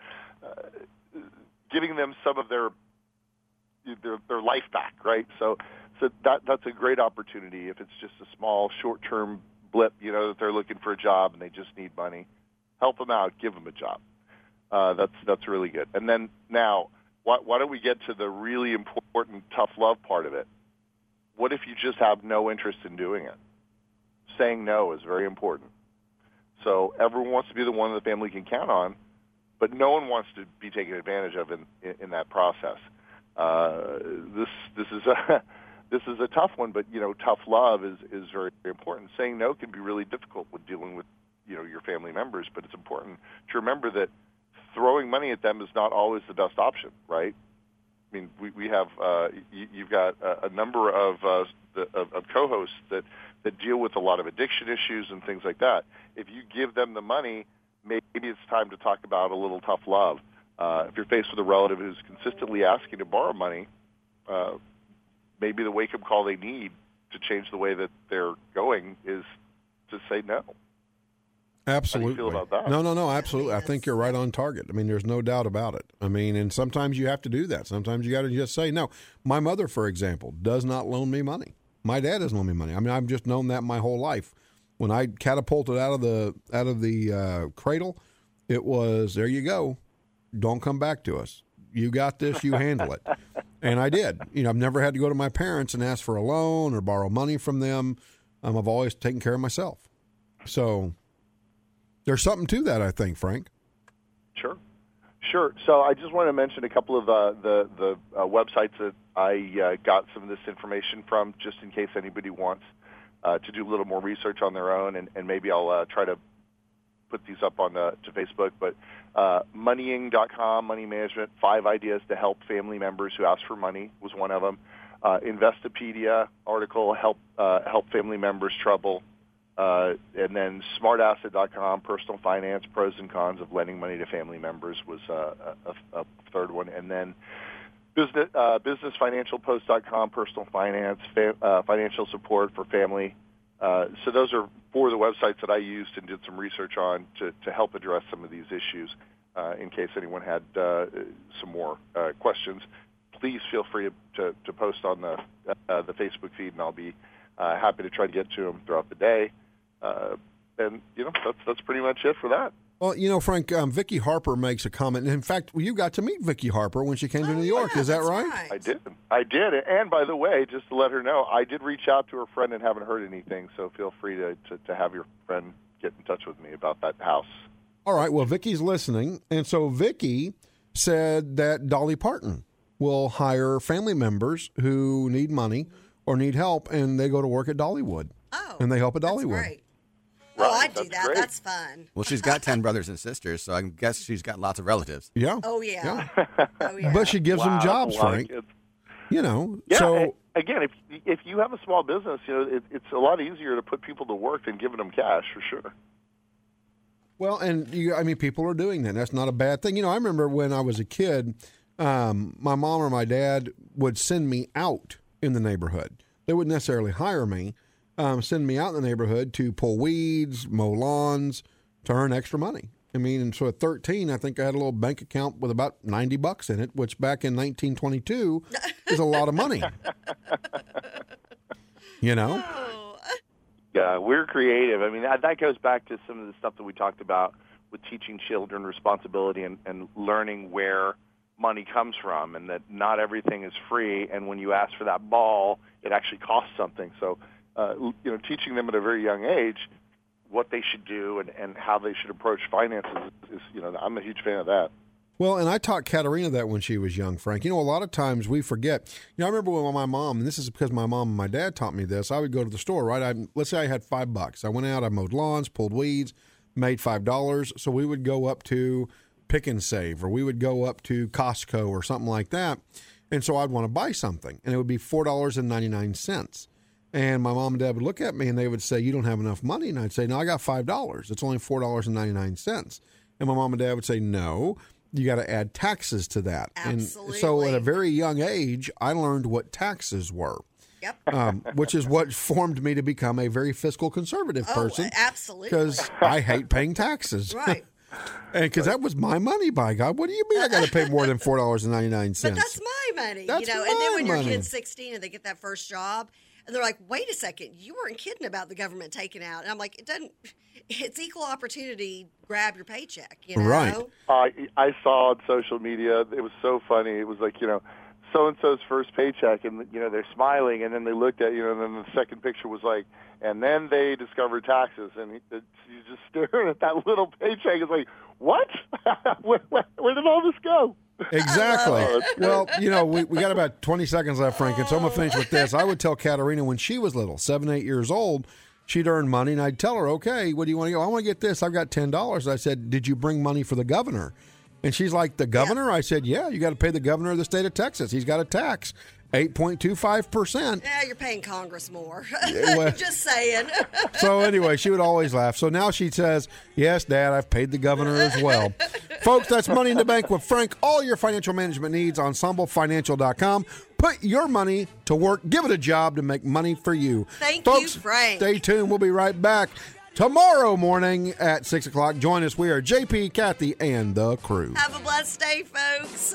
Speaker 5: of their life back, right? So that's a great opportunity. If it's just a small, short-term blip, that they're looking for a job and they just need money, help them out, give them a job. That's really good. And then now, why don't we get to the really important tough love part of it? What if you just have no interest in doing it? Saying no is very important. So everyone wants to be the one the family can count on, but no one wants to be taken advantage of in that process. This is a tough one, but tough love is very, very important. Saying no can be really difficult with dealing with your family members, but it's important to remember that throwing money at them is not always the best option, right? I mean, we have you've got a number of co-hosts that deal with a lot of addiction issues and things like that. If you give them the money, maybe it's time to talk about a little tough love. If you're faced with a relative who's consistently asking to borrow money, maybe the wake-up call they need to change the way that they're going is to say no. Absolutely.
Speaker 7: How do you feel about that?
Speaker 5: No, absolutely. I think you're right on target. I mean, there's no doubt about it. I mean, and sometimes you have to do that. Sometimes you got to just say no. My mother, for example, does not loan me money. My dad doesn't loan me money. I mean, I've just known that my whole life. When I catapulted out of the cradle, it was, there you go. Don't come back to us. You got this. You handle it. And I did. I've never had to go to my parents and ask for a loan or borrow money from them. I've always taken care of myself. So there's something to that, I think, Frank.
Speaker 7: Sure. So I just want to mention a couple of the websites that I got some of this information from, just in case anybody wants to do a little more research on their own, and maybe I'll try to put these up on to Facebook. But moneying.com, money management, 5 ideas to help family members who ask for money was one of them. Investopedia article, help family members trouble. And then smartasset.com, personal finance, pros and cons of lending money to family members was a third one. And then businessfinancialpost.com, personal finance, financial support for family. So those are 4 of the websites that I used and did some research on to help address some of these issues. In case anyone had some more questions, please feel free to post on the Facebook feed, and I'll be happy to try to get to them throughout the day. And that's pretty much it for that.
Speaker 5: Well, Frank, Vicki Harper makes a comment. In fact, you got to meet Vicki Harper when she came to New York. Is that right?
Speaker 7: I did. And by the way, just to let her know, I did reach out to her friend and haven't heard anything. So feel free to have your friend get in touch with me about that house.
Speaker 5: All right. Well, Vicki's listening. And so Vicki said that Dolly Parton will hire family members who need money or need help, and they go to work at Dollywood.
Speaker 6: Oh,
Speaker 5: and they help at Dollywood.
Speaker 6: That's great. Oh, I'd do that. Great. That's fun.
Speaker 19: Well, she's got 10 brothers and sisters, so I guess she's got lots of relatives.
Speaker 5: Yeah.
Speaker 6: Oh, yeah.
Speaker 5: Oh, yeah. But she gives them jobs, Frank.
Speaker 7: Yeah,
Speaker 5: so
Speaker 7: again, if you have a small business, it's a lot easier to put people to work than giving them cash, for sure.
Speaker 5: Well, and people are doing that. That's not a bad thing. I remember when I was a kid, my mom or my dad would send me out in the neighborhood. They wouldn't necessarily hire me, send me out in the neighborhood to pull weeds, mow lawns, to earn extra money. I mean, and so at 13, I think I had a little bank account with about $90 in it, which back in 1922 is a lot of money. You know?
Speaker 7: Yeah, we're creative. I mean, that goes back to some of the stuff that we talked about with teaching children responsibility and learning where money comes from, and that not everything is free. And when you ask for that ball, it actually costs something. So, teaching them at a very young age what they should do and how they should approach finances is, I'm a huge fan of that.
Speaker 5: Well, and I taught Katerina that when she was young, Frank. A lot of times we forget. I remember when my mom, and this is because my mom and my dad taught me this, I would go to the store, right? Let's say I had $5. I went out, I mowed lawns, pulled weeds, made $5. So we would go up to Pick and Save, or we would go up to Costco or something like that. And so I'd want to buy something, and it would be $4.99. And my mom and dad would look at me and they would say, "You don't have enough money." And I'd say, "No, I got $5. It's only $4.99. And my mom and dad would say, "No, you got to add taxes to that."
Speaker 6: Absolutely.
Speaker 5: And so at a very young age, I learned what taxes were.
Speaker 6: Yep.
Speaker 5: Which is what formed me to become a very fiscal conservative person.
Speaker 6: Absolutely.
Speaker 5: Because I hate paying taxes.
Speaker 6: Right.
Speaker 5: And because that was my money, by God. What do you mean I got to pay more than $4.99?
Speaker 6: But that's my money.
Speaker 5: That's
Speaker 6: and then
Speaker 5: my
Speaker 6: when your
Speaker 5: money.
Speaker 6: kid's 16 and they get that first job, and they're like, "Wait a second, you weren't kidding about the government taking out." And I'm like, it's equal opportunity, grab your paycheck,
Speaker 5: Right.
Speaker 7: I saw on social media, it was so funny. It was like, so-and-so's first paycheck, and, they're smiling, and then they looked at, and then the second picture was like, and then they discovered taxes, and you just staring at that little paycheck. It's like, what? Where did all this go?
Speaker 5: Exactly. Well, we got about 20 seconds left, Frank, and so I'm going to finish with this. I would tell Katerina when she was little, 7, 8 years old, she'd earn money, and I'd tell her, "Okay, what do you want to go? I want to get this. I've got $10. I said, "Did you bring money for the governor?" And she's like, "The governor?" Yeah. I said, "Yeah, you got to pay the governor of the state of Texas. He's got a tax, 8.25%.
Speaker 6: Yeah, you're paying Congress more.
Speaker 5: Well,
Speaker 6: just saying.
Speaker 5: So anyway, she would always laugh. So now she says, "Yes, Dad, I've paid the governor as well." Folks, that's Money in the Bank with Frank. All your financial management needs, EnsembleFinancial.com. Put your money to work. Give it a job to make money for you.
Speaker 6: Thank
Speaker 5: Folks,
Speaker 6: you, Frank.
Speaker 5: Stay tuned. We'll be right back tomorrow morning at 6 o'clock. Join us. We are JP, Kathy, and the crew.
Speaker 6: Have a blessed day, folks.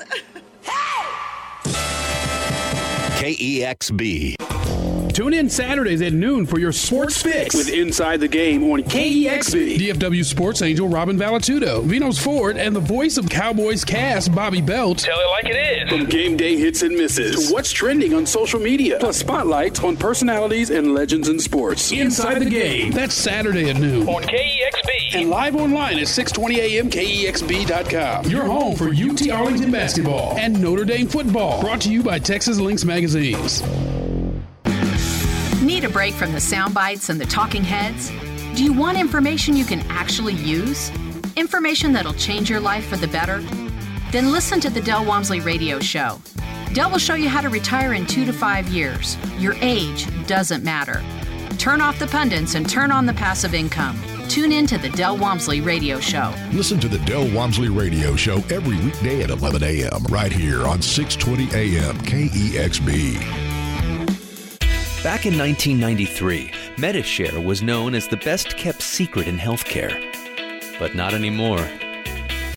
Speaker 4: KEXB.
Speaker 1: Tune in Saturdays at noon for your Sports Fix with Inside the Game on KEXB. DFW Sports Angel Robin Valatudo, Vinos Ford, and the voice of Cowboys cast Bobby Belt. Tell it like it is. From game day hits and misses to what's trending on social media, plus spotlights on personalities and legends in sports. Inside the Game. That's Saturday at noon on KEXB and live online at 6:20 a.m. KEXB.com. Your home for UT Arlington basketball and Notre Dame football. Brought to you by Texas Lynx Magazines.
Speaker 2: Need a break from the sound bites and the talking heads? Do you want information you can actually use? Information that'll change your life for the better? Then listen to the Del Walmsley Radio Show. Del will show you how to retire in 2 to 5 years. Your age doesn't matter. Turn off the pundits and turn on the passive income. Tune in to the Del Walmsley Radio Show.
Speaker 3: Listen to the Del Walmsley Radio Show every weekday at 11 a.m. right here on 620 a.m. KEXB.
Speaker 24: Back in 1993, Medi-Share was known as the best-kept secret in healthcare. But not anymore.